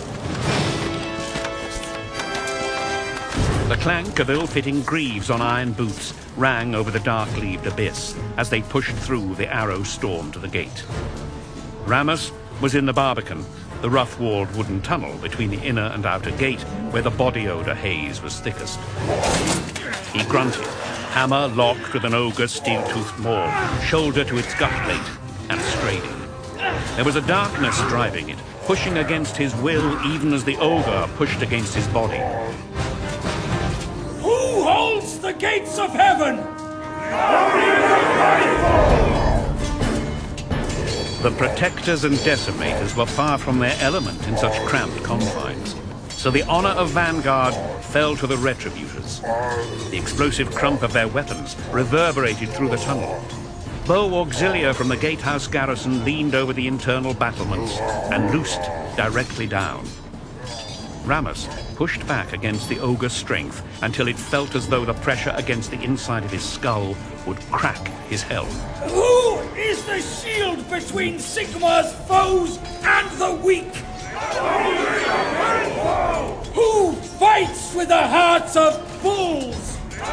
The clank of ill-fitting greaves on iron boots rang over the dark-leaved abyss as they pushed through the arrow storm to the gate. Rammus was in the Barbican, the rough-walled wooden tunnel between the inner and outer gate where the body odor haze was thickest. He grunted, hammer locked with an ogre's steel-toothed maul, shoulder to its gut plate, and straight in. There was a darkness driving it, pushing against his will even as the ogre pushed against his body. Who holds the gates of heaven? The protectors and decimators were far from their element in such cramped confines, so the honor of vanguard fell to the retributors. The explosive crump of their weapons reverberated through the tunnel. Bow Auxilia from the gatehouse garrison leaned over the internal battlements and loosed directly down. Rammus pushed back against the ogre's strength until it felt as though the pressure against the inside of his skull would crack his helm. Who is the shield between Sigmar's foes and the weak? Who fights with the hearts of bulls?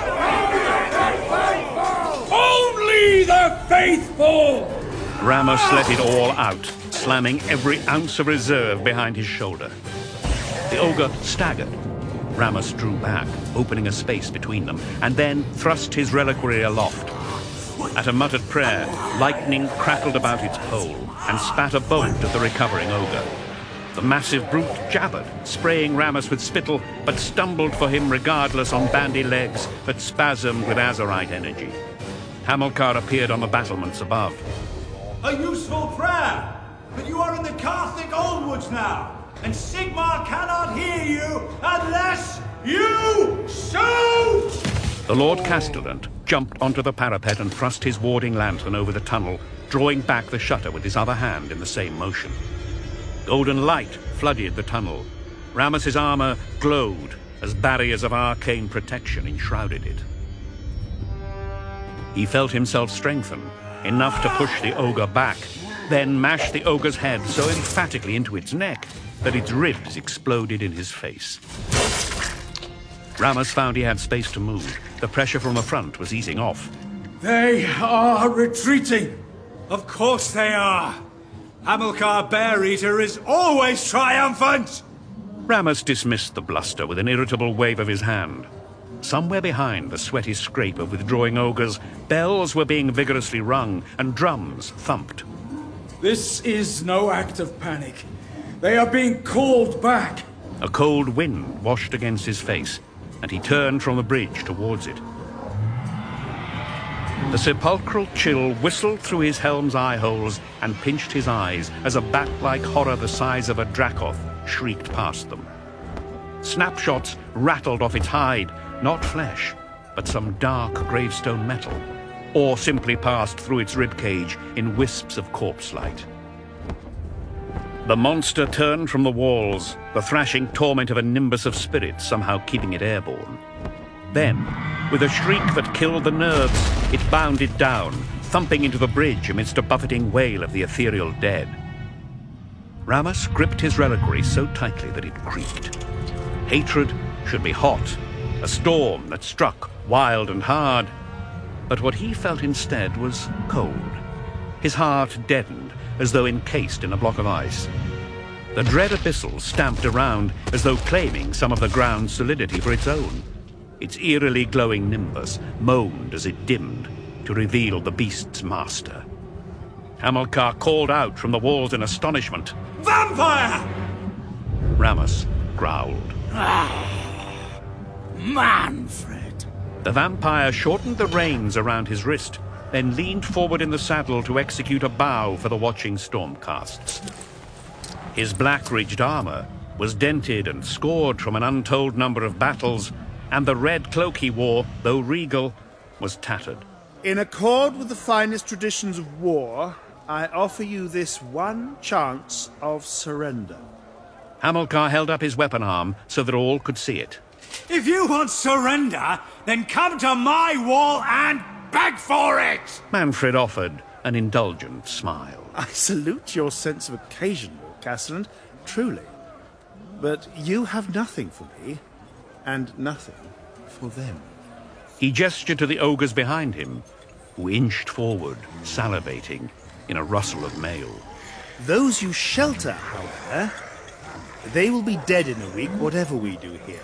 Only the faithful! Rammus let it all out, slamming every ounce of reserve behind his shoulder. The ogre staggered. Rammus drew back, opening a space between them, and then thrust his reliquary aloft. At a muttered prayer, lightning crackled about its pole and spat a bolt at the recovering ogre. The massive brute jabbered, spraying Rammus with spittle, but stumbled for him regardless on bandy legs that spasmed with azurite energy. Hamilcar appeared on the battlements above. A useful prayer, but you are in the Carthic Oldwoods now. And Sigmar cannot hear you unless you shoot! The Lord Castellant jumped onto the parapet and thrust his warding lantern over the tunnel, drawing back the shutter with his other hand in the same motion. Golden light flooded the tunnel. Rammus's armor glowed as barriers of arcane protection enshrouded it. He felt himself strengthen, enough to push the ogre back, then mash the ogre's head so emphatically into its neck that its ribs exploded in his face. Rammus found he had space to move. The pressure from the front was easing off. They are retreating. Of course they are. Hamilcar Bear-Eater is always triumphant. Rammus dismissed the bluster with an irritable wave of his hand. Somewhere behind the sweaty scrape of withdrawing ogres, bells were being vigorously rung and drums thumped. This is no act of panic. They are being called back. A cold wind washed against his face, and he turned from the bridge towards it. The sepulchral chill whistled through his helm's eye holes and pinched his eyes as a bat-like horror the size of a Dracoth shrieked past them. Snapshots rattled off its hide, not flesh, but some dark gravestone metal, or simply passed through its ribcage in wisps of corpse light. The monster turned from the walls, the thrashing torment of a nimbus of spirits somehow keeping it airborne. Then, with a shriek that killed the nerves, it bounded down, thumping into the bridge amidst a buffeting wail of the ethereal dead. Rammus gripped his reliquary so tightly that it creaked. Hatred should be hot, a storm that struck wild and hard. But what he felt instead was cold. His heart deadened, as though encased in a block of ice. The dread abyssal stamped around as though claiming some of the ground's solidity for its own. Its eerily glowing nimbus moaned as it dimmed to reveal the beast's master. Hamilcar called out from the walls in astonishment. Vampire! Rammus growled. Ah, Manfred! The vampire shortened the reins around his wrist, then leaned forward in the saddle to execute a bow for the watching stormcasts. His black-ridged armor was dented and scored from an untold number of battles, and the red cloak he wore, though regal, was tattered. In accord with the finest traditions of war, I offer you this one chance of surrender. Hamilcar held up his weapon arm so that all could see it. If you want surrender, then come to my wall and beg for it! Manfred offered an indulgent smile. I salute your sense of occasion, Lord Castellan, truly. But you have nothing for me, and nothing for them. He gestured to the ogres behind him, who inched forward, salivating, in a rustle of mail. Those you shelter, however, they will be dead in a week, whatever we do here.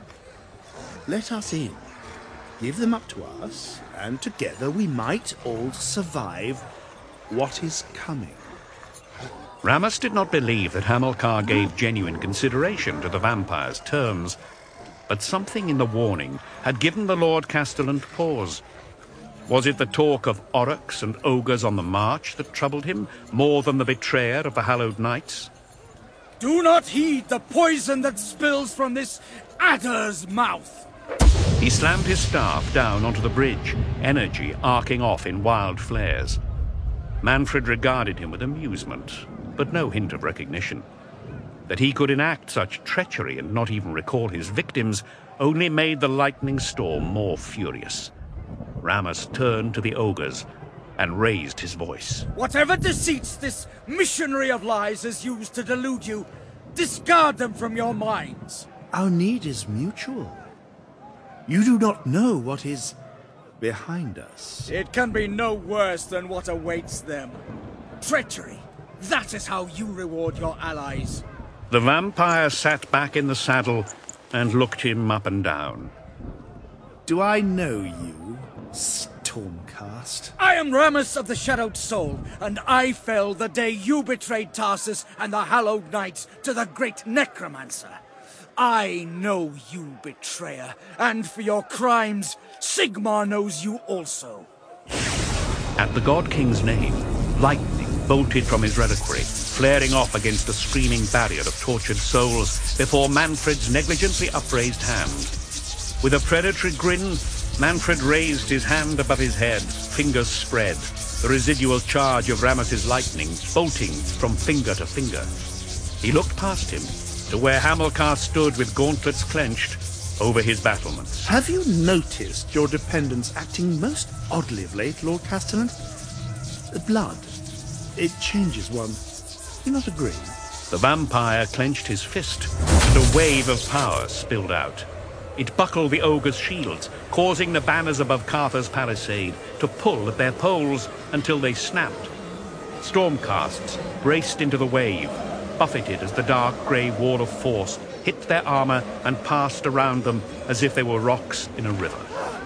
Let us in. Give them up to us, and together we might all survive what is coming. Rammus did not believe that Hamilcar gave genuine consideration to the vampire's terms, but something in the warning had given the Lord Castellan pause. Was it the talk of aurochs and ogres on the march that troubled him more than the betrayer of the hallowed knights? Do not heed the poison that spills from this adder's mouth. He slammed his staff down onto the bridge, energy arcing off in wild flares. Manfred regarded him with amusement, but no hint of recognition. That he could enact such treachery and not even recall his victims only made the lightning storm more furious. Rammus turned to the ogres and raised his voice. Whatever deceits this missionary of lies has used to delude you, discard them from your minds. Our need is mutual. You do not know what is behind us. It can be no worse than what awaits them. Treachery. That is how you reward your allies. The vampire sat back in the saddle and looked him up and down. Do I know you, Stormcast? I am Rammus of the Shadowed Soul, and I fell the day you betrayed Tarsus and the Hallowed Knights to the great Necromancer. I know you, betrayer, and for your crimes, Sigmar knows you also. At the God King's name, lightning bolted from his reliquary, flaring off against the screaming barrier of tortured souls before Manfred's negligently upraised hand. With a predatory grin, Manfred raised his hand above his head, fingers spread, the residual charge of Rammus's lightning bolting from finger to finger. He looked past him to where Hamilcar stood with gauntlets clenched over his battlements. Have you noticed your dependents acting most oddly of late, Lord Castellan? The blood, it changes one. You not agree? The vampire clenched his fist, and a wave of power spilled out. It buckled the ogre's shields, causing the banners above Cartha's palisade to pull at their poles until they snapped. Stormcasts braced into the wave, buffeted as the dark grey wall of force hit their armor and passed around them as if they were rocks in a river.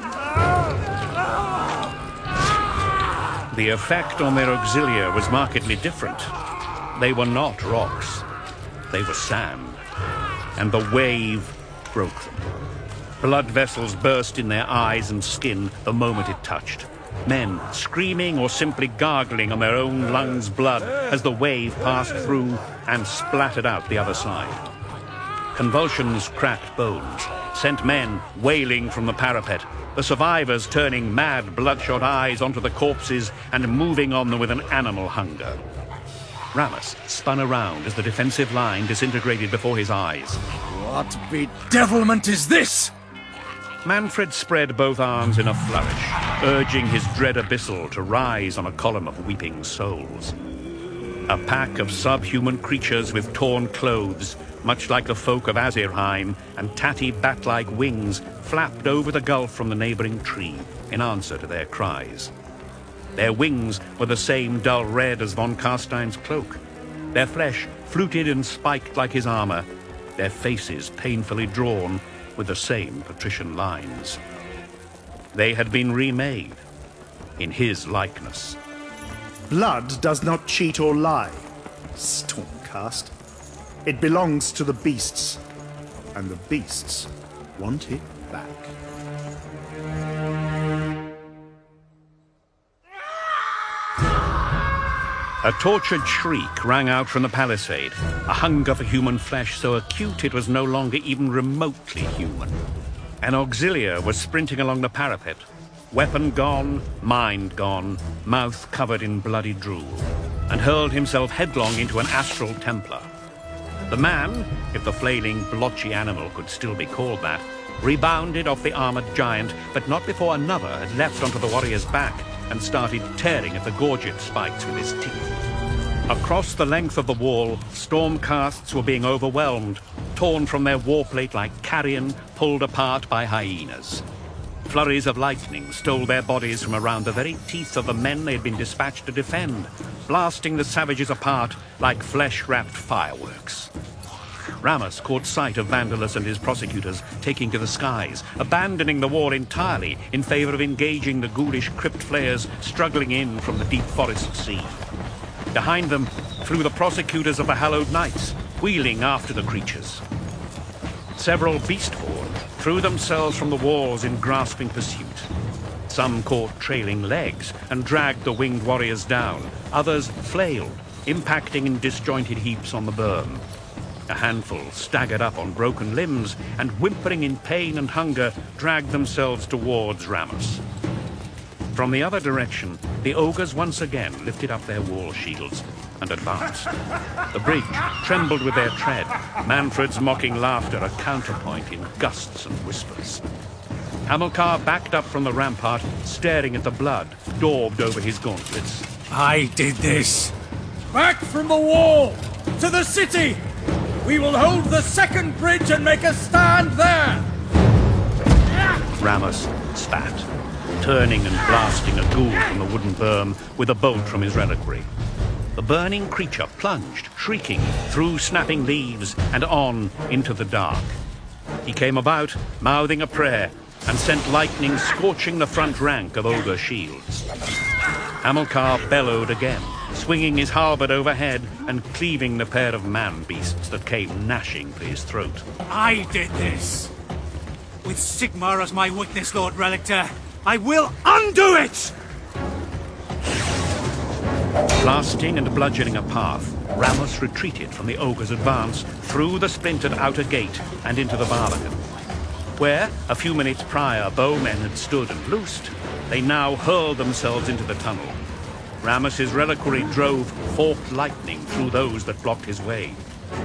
The effect on their auxilia was markedly different. They were not rocks. They were sand. And the wave broke them. Blood vessels burst in their eyes and skin the moment it touched. Men screaming or simply gargling on their own lungs' blood as the wave passed through and splattered out the other side. Convulsions cracked bones, sent men wailing from the parapet, the survivors turning mad, bloodshot eyes onto the corpses and moving on them with an animal hunger. Rammus spun around as the defensive line disintegrated before his eyes. What bedevilment is this? Manfred spread both arms in a flourish, urging his dread abyssal to rise on a column of weeping souls. A pack of subhuman creatures with torn clothes, much like the folk of Azirheim, and tatty bat-like wings flapped over the gulf from the neighboring tree in answer to their cries. Their wings were the same dull red as von Carstein's cloak, their flesh fluted and spiked like his armor, their faces painfully drawn with the same patrician lines. They had been remade in his likeness. Blood does not cheat or lie, Stormcast. It belongs to the beasts, and the beasts want it back. A tortured shriek rang out from the palisade, a hunger for human flesh so acute it was no longer even remotely human. An auxiliar was sprinting along the parapet, weapon gone, mind gone, mouth covered in bloody drool, and hurled himself headlong into an astral Templar. The man, if the flailing, blotchy animal could still be called that, rebounded off the armored giant, but not before another had leapt onto the warrior's back and started tearing at the gorget spikes with his teeth. Across the length of the wall, stormcasts were being overwhelmed, torn from their warplate like carrion pulled apart by hyenas. Flurries of lightning stole their bodies from around the very teeth of the men they had been dispatched to defend, blasting the savages apart like flesh-wrapped fireworks. Rammus caught sight of Vandalus and his prosecutors taking to the skies, abandoning the war entirely in favor of engaging the ghoulish crypt flayers struggling in from the deep forest sea. Behind them flew the prosecutors of the Hallowed Knights, wheeling after the creatures. Several beastborn threw themselves from the walls in grasping pursuit. Some caught trailing legs and dragged the winged warriors down. Others flailed, impacting in disjointed heaps on the berm. A handful staggered up on broken limbs and, whimpering in pain and hunger, dragged themselves towards Rammus. From the other direction, the ogres once again lifted up their wall shields and advanced. The bridge trembled with their tread, Manfred's mocking laughter a counterpoint in gusts and whispers. Hamilcar backed up from the rampart, staring at the blood daubed over his gauntlets. I did this. Back from the wall! To the city! We will hold the second bridge and make a stand there! Rammus spat, turning and blasting a ghoul from the wooden berm with a bolt from his reliquary. The burning creature plunged, shrieking, through snapping leaves and on into the dark. He came about, mouthing a prayer, and sent lightning scorching the front rank of ogre shields. Hamilcar bellowed again, swinging his halberd overhead and cleaving the pair of man-beasts that came gnashing for his throat. I did this. With Sigmar as my witness, Lord Relictor, I will undo it! Blasting and bludgeoning a path, Rammus retreated from the ogre's advance through the splintered outer gate and into the barbican. Where, a few minutes prior, bowmen had stood and loosed, they now hurled themselves into the tunnel. Rammus's reliquary drove forked lightning through those that blocked his way.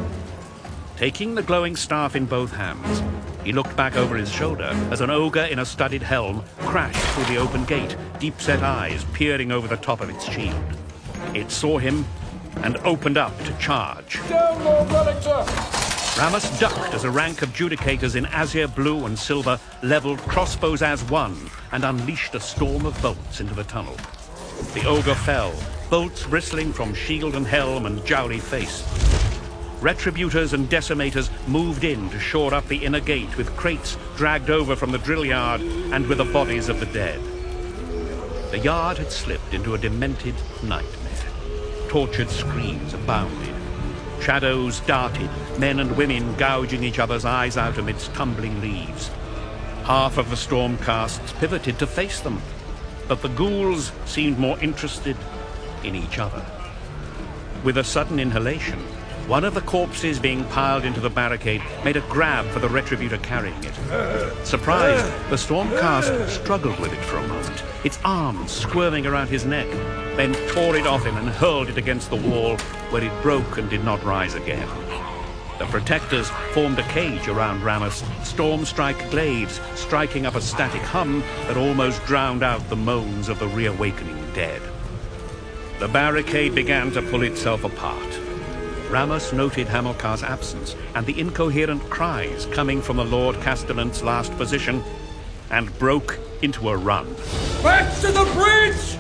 Taking the glowing staff in both hands, he looked back over his shoulder as an ogre in a studded helm crashed through the open gate, deep-set eyes peering over the top of its shield. It saw him and opened up to charge. Down, Lord Relictor! Rammus ducked as a rank of judicators in azure blue and silver leveled crossbows as one and unleashed a storm of bolts into the tunnel. The ogre fell, bolts bristling from shield and helm and jowly face. Retributors and decimators moved in to shore up the inner gate with crates dragged over from the drill yard and with the bodies of the dead. The yard had slipped into a demented nightmare. Tortured screams abounded. Shadows darted, men and women gouging each other's eyes out amidst tumbling leaves. Half of the stormcasts pivoted to face them, but the ghouls seemed more interested in each other. With a sudden inhalation, one of the corpses being piled into the barricade made a grab for the retributor carrying it. Surprised, the stormcast struggled with it for a moment, its arms squirming around his neck, then tore it off him and hurled it against the wall, where it broke and did not rise again. The protectors formed a cage around Rammus, storm-strike glaives striking up a static hum that almost drowned out the moans of the reawakening dead. The barricade began to pull itself apart. Rammus noted Hamilcar's absence and the incoherent cries coming from the Lord Castellan's last position, and broke into a run. Back to the bridge!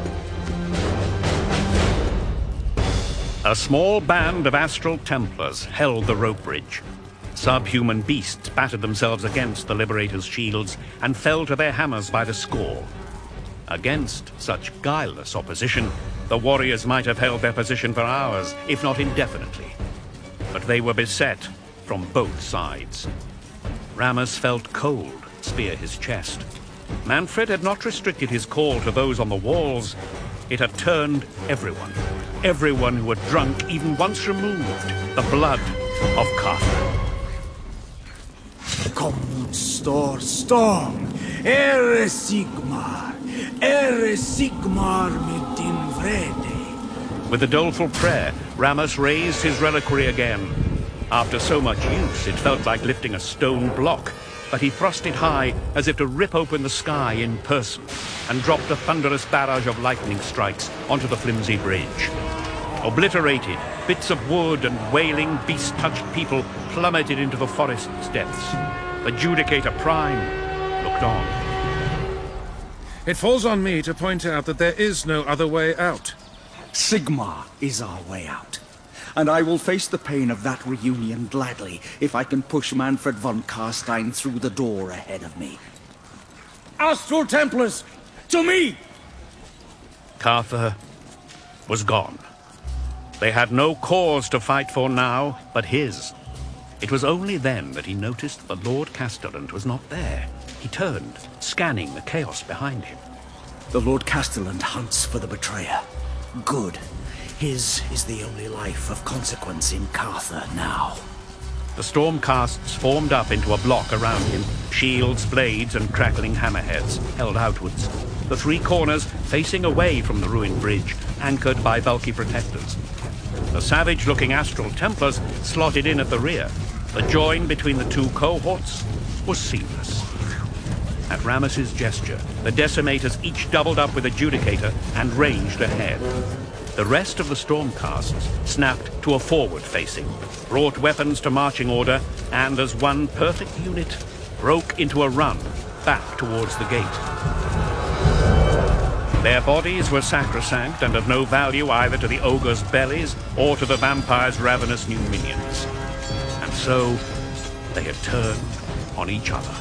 A small band of astral Templars held the rope bridge. Subhuman beasts battered themselves against the Liberators' shields and fell to their hammers by the score. Against such guileless opposition, the warriors might have held their position for hours, if not indefinitely. But they were beset from both sides. Rammus felt cold spear his chest. Manfred had not restricted his call to those on the walls. It had turned everyone. Everyone who had drunk, even once removed, the blood of Cartha. Come, Stor, Storm, Ere Sigmar, Ere Sigmar med din vrede. With a doleful prayer, Rammus raised his reliquary again. After so much use, it felt like lifting a stone block. but he thrust it high as if to rip open the sky in person and dropped a thunderous barrage of lightning strikes onto the flimsy bridge. Obliterated, bits of wood and wailing beast-touched people plummeted into the forest's depths. The Judicator Prime looked on. It falls on me to point out that there is no other way out. Sigmar is our way out. And I will face the pain of that reunion gladly if I can push Manfred von Carstein through the door ahead of me. Astral Templars, to me! Carther was gone. They had no cause to fight for now but his. It was only then that he noticed that Lord Castellan was not there. He turned, scanning the chaos behind him. The Lord Castellan hunts for the betrayer. Good. His is the only life of consequence in Carther now. The stormcasts formed up into a block around him, shields, blades, and crackling hammerheads held outwards. The three corners facing away from the ruined bridge, anchored by bulky protectors. The savage-looking Astral Templars slotted in at the rear. The join between the two cohorts was seamless. At Rammus's gesture, the Decimators each doubled up with a Judicator and ranged ahead. The rest of the Stormcasts snapped to a forward-facing, brought weapons to marching order, and as one perfect unit, broke into a run back towards the gate. Their bodies were sacrosanct and of no value either to the ogres' bellies or to the vampires' ravenous new minions. And so, they had turned on each other.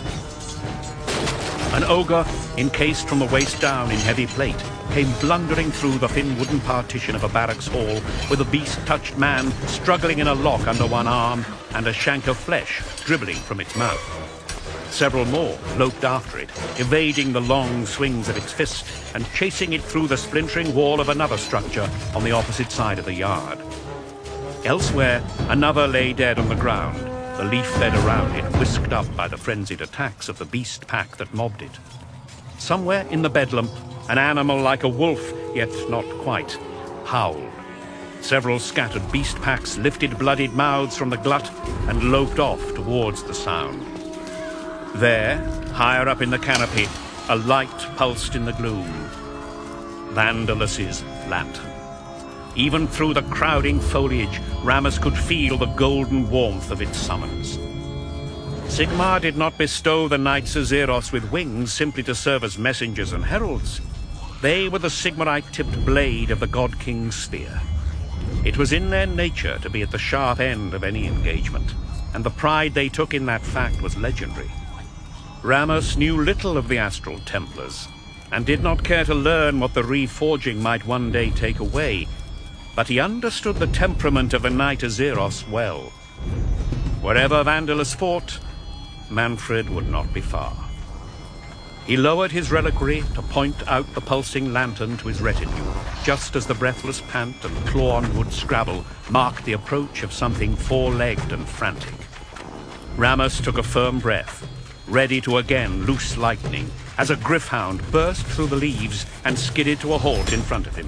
An ogre, encased from the waist down in heavy plate, came blundering through the thin wooden partition of a barracks hall with a beast-touched man struggling in a lock under one arm and a shank of flesh dribbling from its mouth. Several more loped after it, evading the long swings of its fist and chasing it through the splintering wall of another structure on the opposite side of the yard. Elsewhere, another lay dead on the ground, the leaf bed around it whisked up by the frenzied attacks of the beast pack that mobbed it. Somewhere in the bedlam, an animal like a wolf, yet not quite, howled. Several scattered beast packs lifted bloodied mouths from the glut and loped off towards the sound. There, higher up in the canopy, a light pulsed in the gloom. Vandalus's lantern. Even through the crowding foliage, Rammus could feel the golden warmth of its summons. Sigmar did not bestow the Knights of Zeros with wings simply to serve as messengers and heralds. They were the Sigmarite-tipped blade of the God King's spear. It was in their nature to be at the sharp end of any engagement, and the pride they took in that fact was legendary. Rammus knew little of the Astral Templars, and did not care to learn what the reforging might one day take away, but he understood the temperament of a Knight of Zeros well. Wherever Vandalus fought, Manfred would not be far. He lowered his reliquary to point out the pulsing lantern to his retinue, just as the breathless pant and claw-on-wood scrabble marked the approach of something four-legged and frantic. Rammus took a firm breath, ready to again loose lightning, as a griffhound burst through the leaves and skidded to a halt in front of him.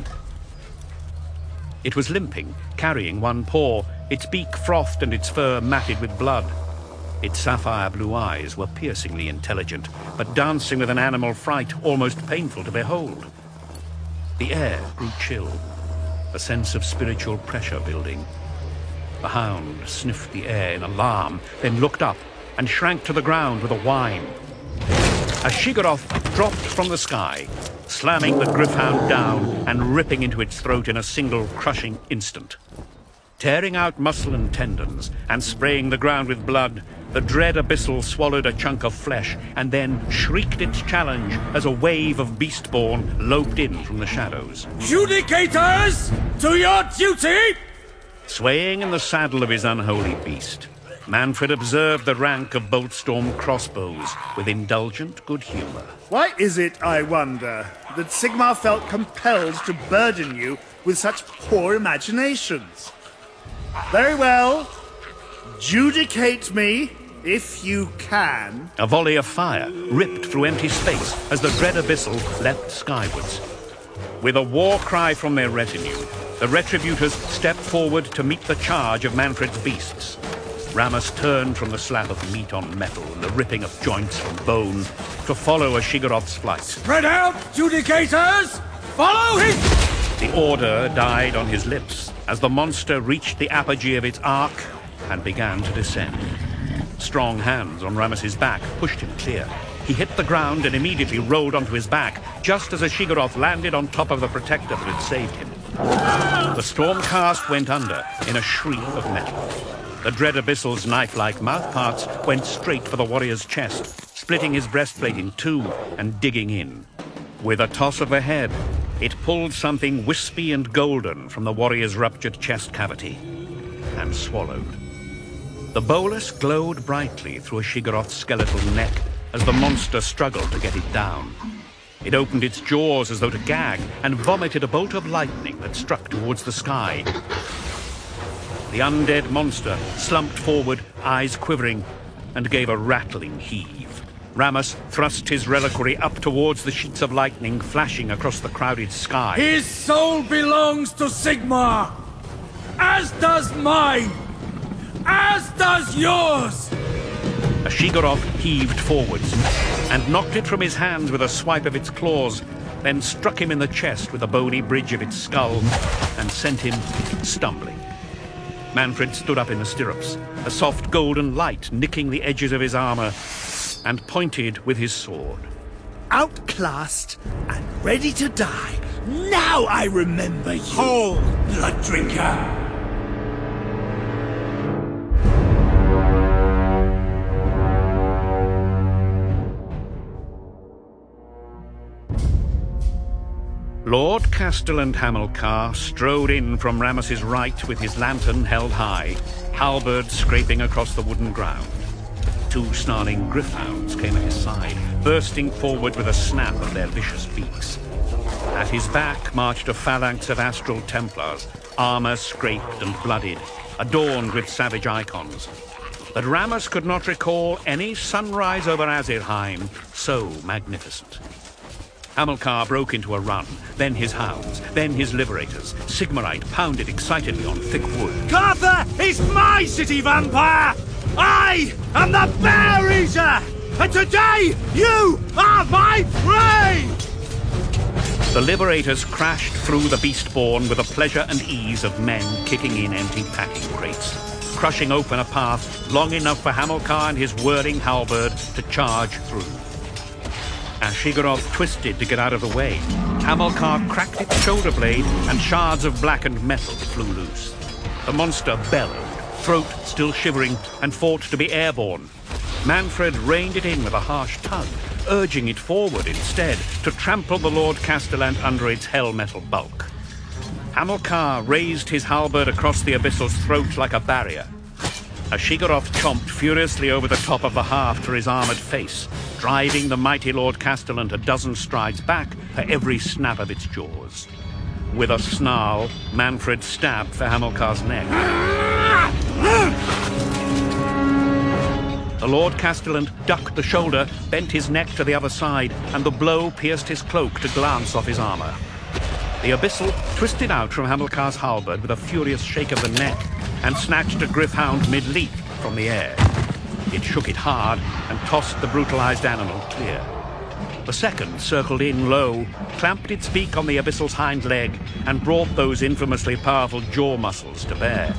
It was limping, carrying one paw, its beak frothed and its fur matted with blood. Its sapphire blue eyes were piercingly intelligent, but dancing with an animal fright almost painful to behold. The air grew chill, a sense of spiritual pressure building. The hound sniffed the air in alarm, then looked up and shrank to the ground with a whine. A Shiggoth dropped from the sky, slamming the griffhound down and ripping into its throat in a single crushing instant. Tearing out muscle and tendons and spraying the ground with blood, the dread abyssal swallowed a chunk of flesh and then shrieked its challenge as a wave of beastborn loped in from the shadows. Judicators, to your duty! Swaying in the saddle of his unholy beast, Manfred observed the rank of Boltstorm crossbows with indulgent good humor. Why is it, I wonder, that Sigmar felt compelled to burden you with such poor imaginations? Very well. Judicate me, if you can. A volley of fire ripped through empty space as the dread abyssal leapt skywards. With a war cry from their retinue, the Retributors stepped forward to meet the charge of Manfred's beasts. Rammus turned from the slap of meat on metal and the ripping of joints from bone to follow Ashigaroth's flight. Spread out, judicators! Follow him! The order died on his lips as the monster reached the apogee of its arc and began to descend. Strong hands on Rammus's back pushed him clear. He hit the ground and immediately rolled onto his back, just as Ashigaroth landed on top of the protector that had saved him. The Stormcast went under in a shriek of metal. The Dread Abyssal's knife-like mouthparts went straight for the warrior's chest, splitting his breastplate in two and digging in. With a toss of the head, it pulled something wispy and golden from the warrior's ruptured chest cavity and swallowed. The bolus glowed brightly through Ashigaroth's skeletal neck as the monster struggled to get it down. It opened its jaws as though to gag and vomited a bolt of lightning that struck towards the sky. The undead monster slumped forward, eyes quivering, and gave a rattling heave. Rammus thrust his reliquary up towards the sheets of lightning flashing across the crowded sky. His soul belongs to Sigmar, as does mine, as does yours! Ashigaroth heaved forwards and knocked it from his hands with a swipe of its claws, then struck him in the chest with the bony bridge of its skull and sent him stumbling. Mannfred stood up in the stirrups, a soft golden light nicking the edges of his armor, and pointed with his sword. Outclassed and ready to die. Now I remember you. Hold, blood drinker! Lord Castellan Hamilcar strode in from Rammus's right with his lantern held high, halberd scraping across the wooden ground. Two snarling griffhounds came at his side, bursting forward with a snap of their vicious beaks. At his back marched a phalanx of Astral Templars, armor scraped and bloodied, adorned with savage icons. But Rammus could not recall any sunrise over Azirheim so magnificent. Hamilcar broke into a run, then his hounds, then his liberators. Sigmarite pounded excitedly on thick wood. Cartha is my city vampire! I am the Bear Eater! And today, you are my prey! The liberators crashed through the Beastborn with the pleasure and ease of men kicking in empty packing crates, crushing open a path long enough for Hamilcar and his whirring halberd to charge through. Ashigaroth twisted to get out of the way. Hamilcar cracked its shoulder blade, and shards of blackened metal flew loose. The monster bellowed, throat still shivering, and fought to be airborne. Mannfred reined it in with a harsh tug, urging it forward instead to trample the Lord Castellan under its hell-metal bulk. Hamilcar raised his halberd across the Abyssal's throat like a barrier. Ashigaroth chomped furiously over the top of the haft for his armored face, driving the mighty Lord Castellan a dozen strides back for every snap of its jaws. With a snarl, Mannfred stabbed for Hamilcar's neck. The Lord Castellan ducked the shoulder, bent his neck to the other side, and the blow pierced his cloak to glance off his armor. The Abyssal twisted out from Hamilcar's halberd with a furious shake of the neck and snatched a Griffhound mid-leap from the air. It shook it hard and tossed the brutalized animal clear. The second circled in low, clamped its beak on the Abyssal's hind leg, and brought those infamously powerful jaw muscles to bear.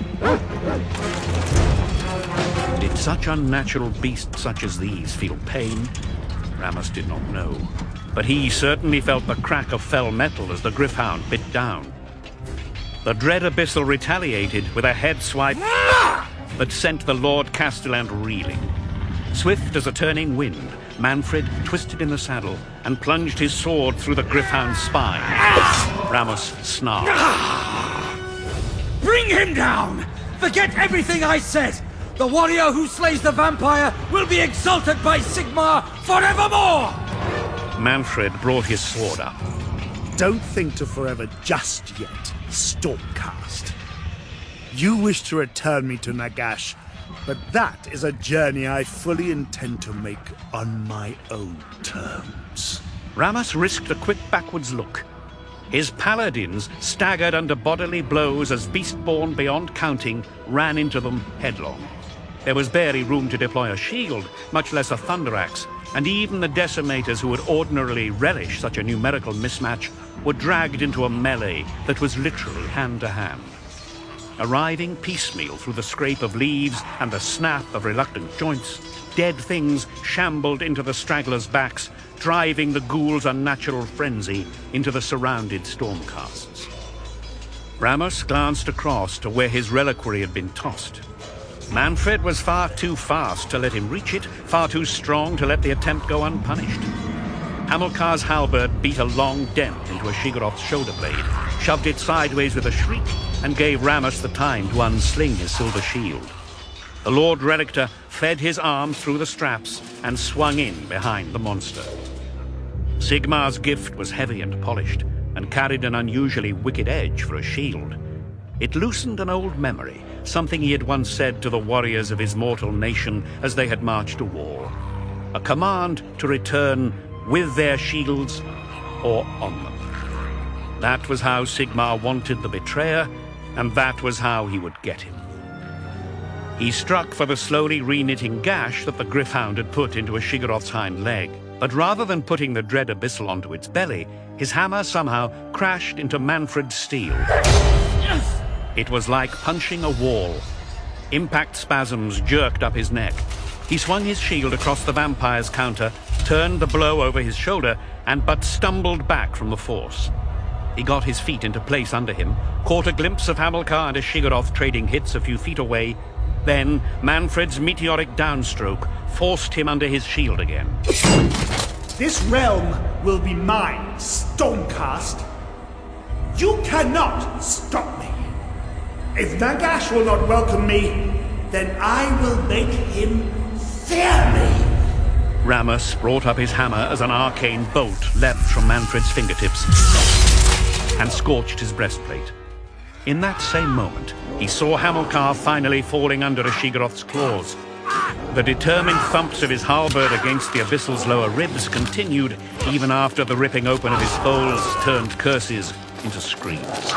Did such unnatural beasts such as these feel pain? Rammus did not know, but he certainly felt the crack of fell metal as the Griffhound bit down. The dread Abyssal retaliated with a head swipe that sent the Lord Castellan reeling. Swift as a turning wind, Mannfred twisted in the saddle and plunged his sword through the Griffhound's spine. Rammus snarled. Bring him down! Forget everything I said! The warrior who slays the vampire will be exalted by Sigmar forevermore! Mannfred brought his sword up. Don't think to forever just yet, Stormcast. You wish to return me to Nagash, but that is a journey I fully intend to make on my own terms. Rammus risked a quick backwards look. His paladins staggered under bodily blows as Beastborn beyond counting ran into them headlong. There was barely room to deploy a shield, much less a thunder axe, and even the decimators who would ordinarily relish such a numerical mismatch were dragged into a melee that was literally hand-to-hand. Arriving piecemeal through the scrape of leaves and the snap of reluctant joints, dead things shambled into the stragglers' backs, driving the ghouls' unnatural frenzy into the surrounded stormcasts. Rammus glanced across to where his reliquary had been tossed. Mannfred was far too fast to let him reach it, far too strong to let the attempt go unpunished. Hamilcar's halberd beat a long dent into a Sheogorath's shoulder blade, shoved it sideways with a shriek, and gave Rammus the time to unsling his silver shield. The Lord Relictor fed his arms through the straps and swung in behind the monster. Sigmar's gift was heavy and polished, and carried an unusually wicked edge for a shield. It loosened an old memory, something he had once said to the warriors of his mortal nation as they had marched to war. A command to return with their shields or on them. That was how Sigmar wanted the betrayer, and that was how he would get him. He struck for the slowly re-knitting gash that the Gryph-hound had put into a Sheogorath's hind leg, but rather than putting the dread abyssal onto its belly, his hammer somehow crashed into Mannfred's steel. It was like punching a wall. Impact spasms jerked up his neck. He swung his shield across the vampire's counter, turned the blow over his shoulder, and but stumbled back from the force. He got his feet into place under him, caught a glimpse of Hamilcar and a Sheogorath trading hits a few feet away. Then Mannfred's meteoric downstroke forced him under his shield again. This realm will be mine, Stormcast. You cannot stop me. If Nagash will not welcome me, then I will make him fear me. Rammus brought up his hammer as an arcane bolt leapt from Mannfred's fingertips and scorched his breastplate. In that same moment, he saw Hamilcar finally falling under a Sheogorath's claws. The determined thumps of his halberd against the abyssal's lower ribs continued even after the ripping open of his folds turned curses into screams.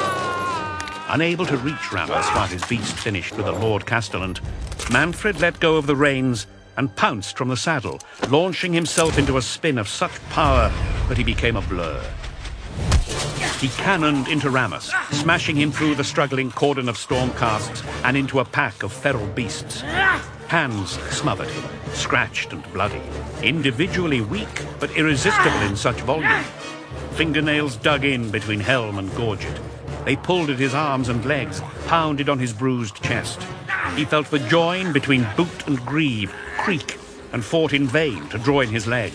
Unable to reach Rammus while his beast finished with a Lord Castellan, Mannfred let go of the reins and pounced from the saddle, launching himself into a spin of such power that he became a blur. He cannoned into Rammus, smashing him through the struggling cordon of stormcasts and into a pack of feral beasts. Hands smothered him, scratched and bloody, individually weak but irresistible in such volume. Fingernails dug in between helm and gorget. They pulled at his arms and legs, pounded on his bruised chest. He felt the join between boot and greave creak and fought in vain to draw in his leg.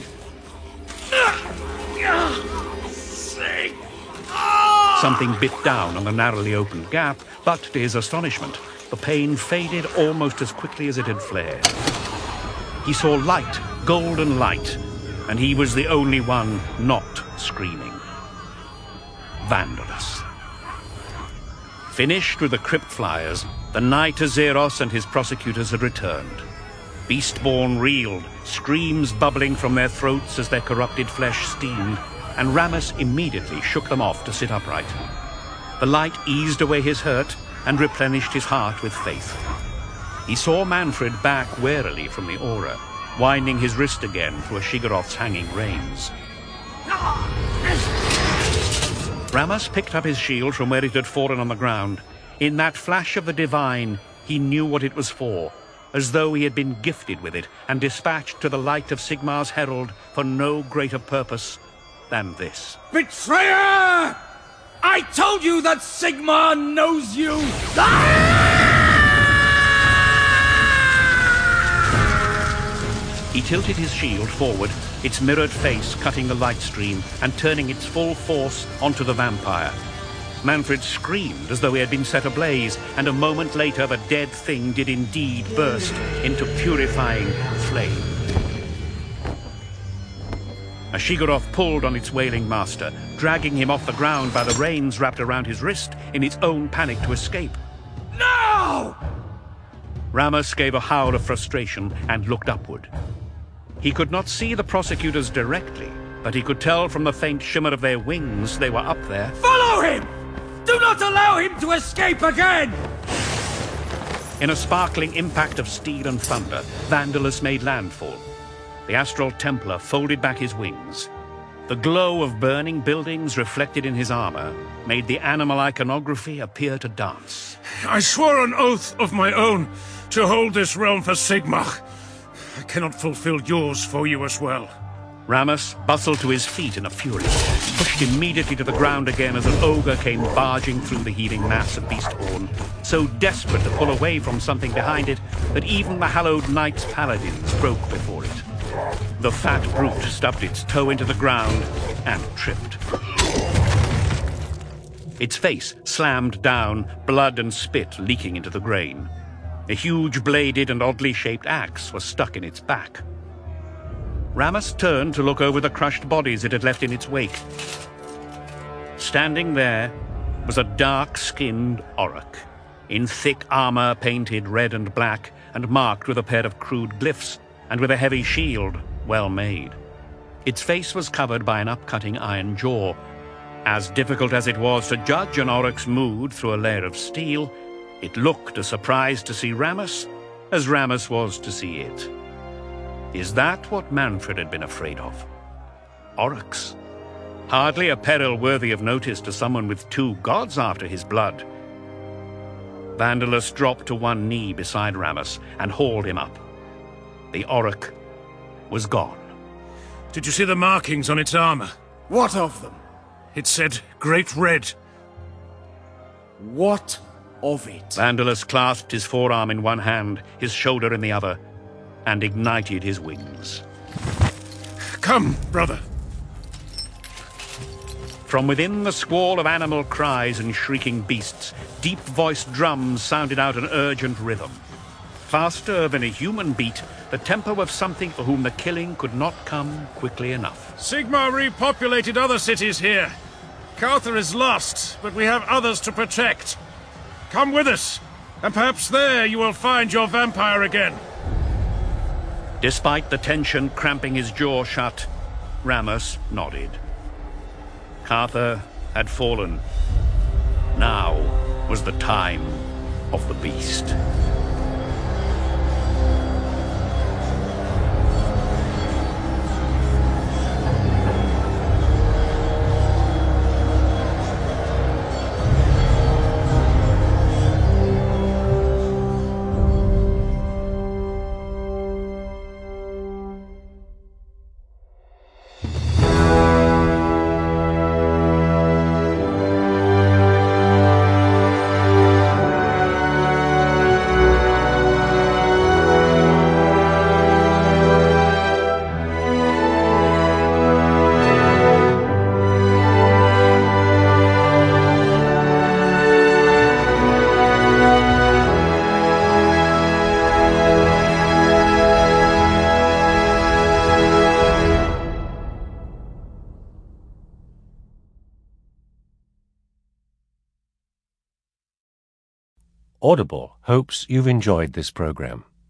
Something bit down on the narrowly opened gap, but to his astonishment, the pain faded almost as quickly as it had flared. He saw light, golden light, and he was the only one not screaming. Vandalus. Finished with the Crypt Flyers, the Knight Azeros and his prosecutors had returned. Beastborn reeled, screams bubbling from their throats as their corrupted flesh steamed, and Rammus immediately shook them off to sit upright. The light eased away his hurt and replenished his heart with faith. He saw Mannfred back warily from the aura, winding his wrist again through a Sheogorath's hanging reins. Rammus picked up his shield from where it had fallen on the ground. In that flash of the divine, he knew what it was for, as though he had been gifted with it and dispatched to the light of Sigmar's herald for no greater purpose than this. Betrayer! I told you that Sigmar knows you! He tilted his shield forward, its mirrored face cutting the light stream and turning its full force onto the vampire. Mannfred screamed as though he had been set ablaze, and a moment later the dead thing did indeed burst into purifying flame. A Sheogorath pulled on its wailing master, dragging him off the ground by the reins wrapped around his wrist in its own panic to escape. No! Rammus gave a howl of frustration and looked upward. He could not see the prosecutors directly, but he could tell from the faint shimmer of their wings they were up there. Follow him! Do not allow him to escape again! In a sparkling impact of steel and thunder, Vandalus made landfall. The Astral Templar folded back his wings. The glow of burning buildings reflected in his armor made the animal iconography appear to dance. I swore an oath of my own to hold this realm for Sigmar. I cannot fulfill yours for you as well. Rammus bustled to his feet in a fury, pushed immediately to the ground again as an ogre came barging through the heaving mass of Beasthorn, so desperate to pull away from something behind it that even the Hallowed Knight's paladins broke before it. The fat brute stubbed its toe into the ground and tripped. Its face slammed down, blood and spit leaking into the grain. A huge bladed and oddly shaped axe was stuck in its back. Rammus turned to look over the crushed bodies it had left in its wake. Standing there was a dark-skinned Orruk, in thick armor painted red and black and marked with a pair of crude glyphs, and with a heavy shield, well made. Its face was covered by an upcutting iron jaw. As difficult as it was to judge an Orruk's mood through a layer of steel, it looked as surprised to see Rammus as Rammus was to see it. Is that what Mannfred had been afraid of? Orruks? Hardly a peril worthy of notice to someone with two gods after his blood. Vandalus dropped to one knee beside Rammus and hauled him up. The Orruk was gone. Did you see the markings on its armor? What of them? It said Great Red. What of it? Vandalus clasped his forearm in one hand, his shoulder in the other, and ignited his wings. Come, brother. From within the squall of animal cries and shrieking beasts, deep-voiced drums sounded out an urgent rhythm. Faster than a human beat, the tempo of something for whom the killing could not come quickly enough. Sigmar repopulated other cities here. Cartha is lost, but we have others to protect. Come with us, and perhaps there you will find your vampire again. Despite the tension cramping his jaw shut, Rammus nodded. Cartha had fallen. Now was the time of the beast. Audible hopes you've enjoyed this program.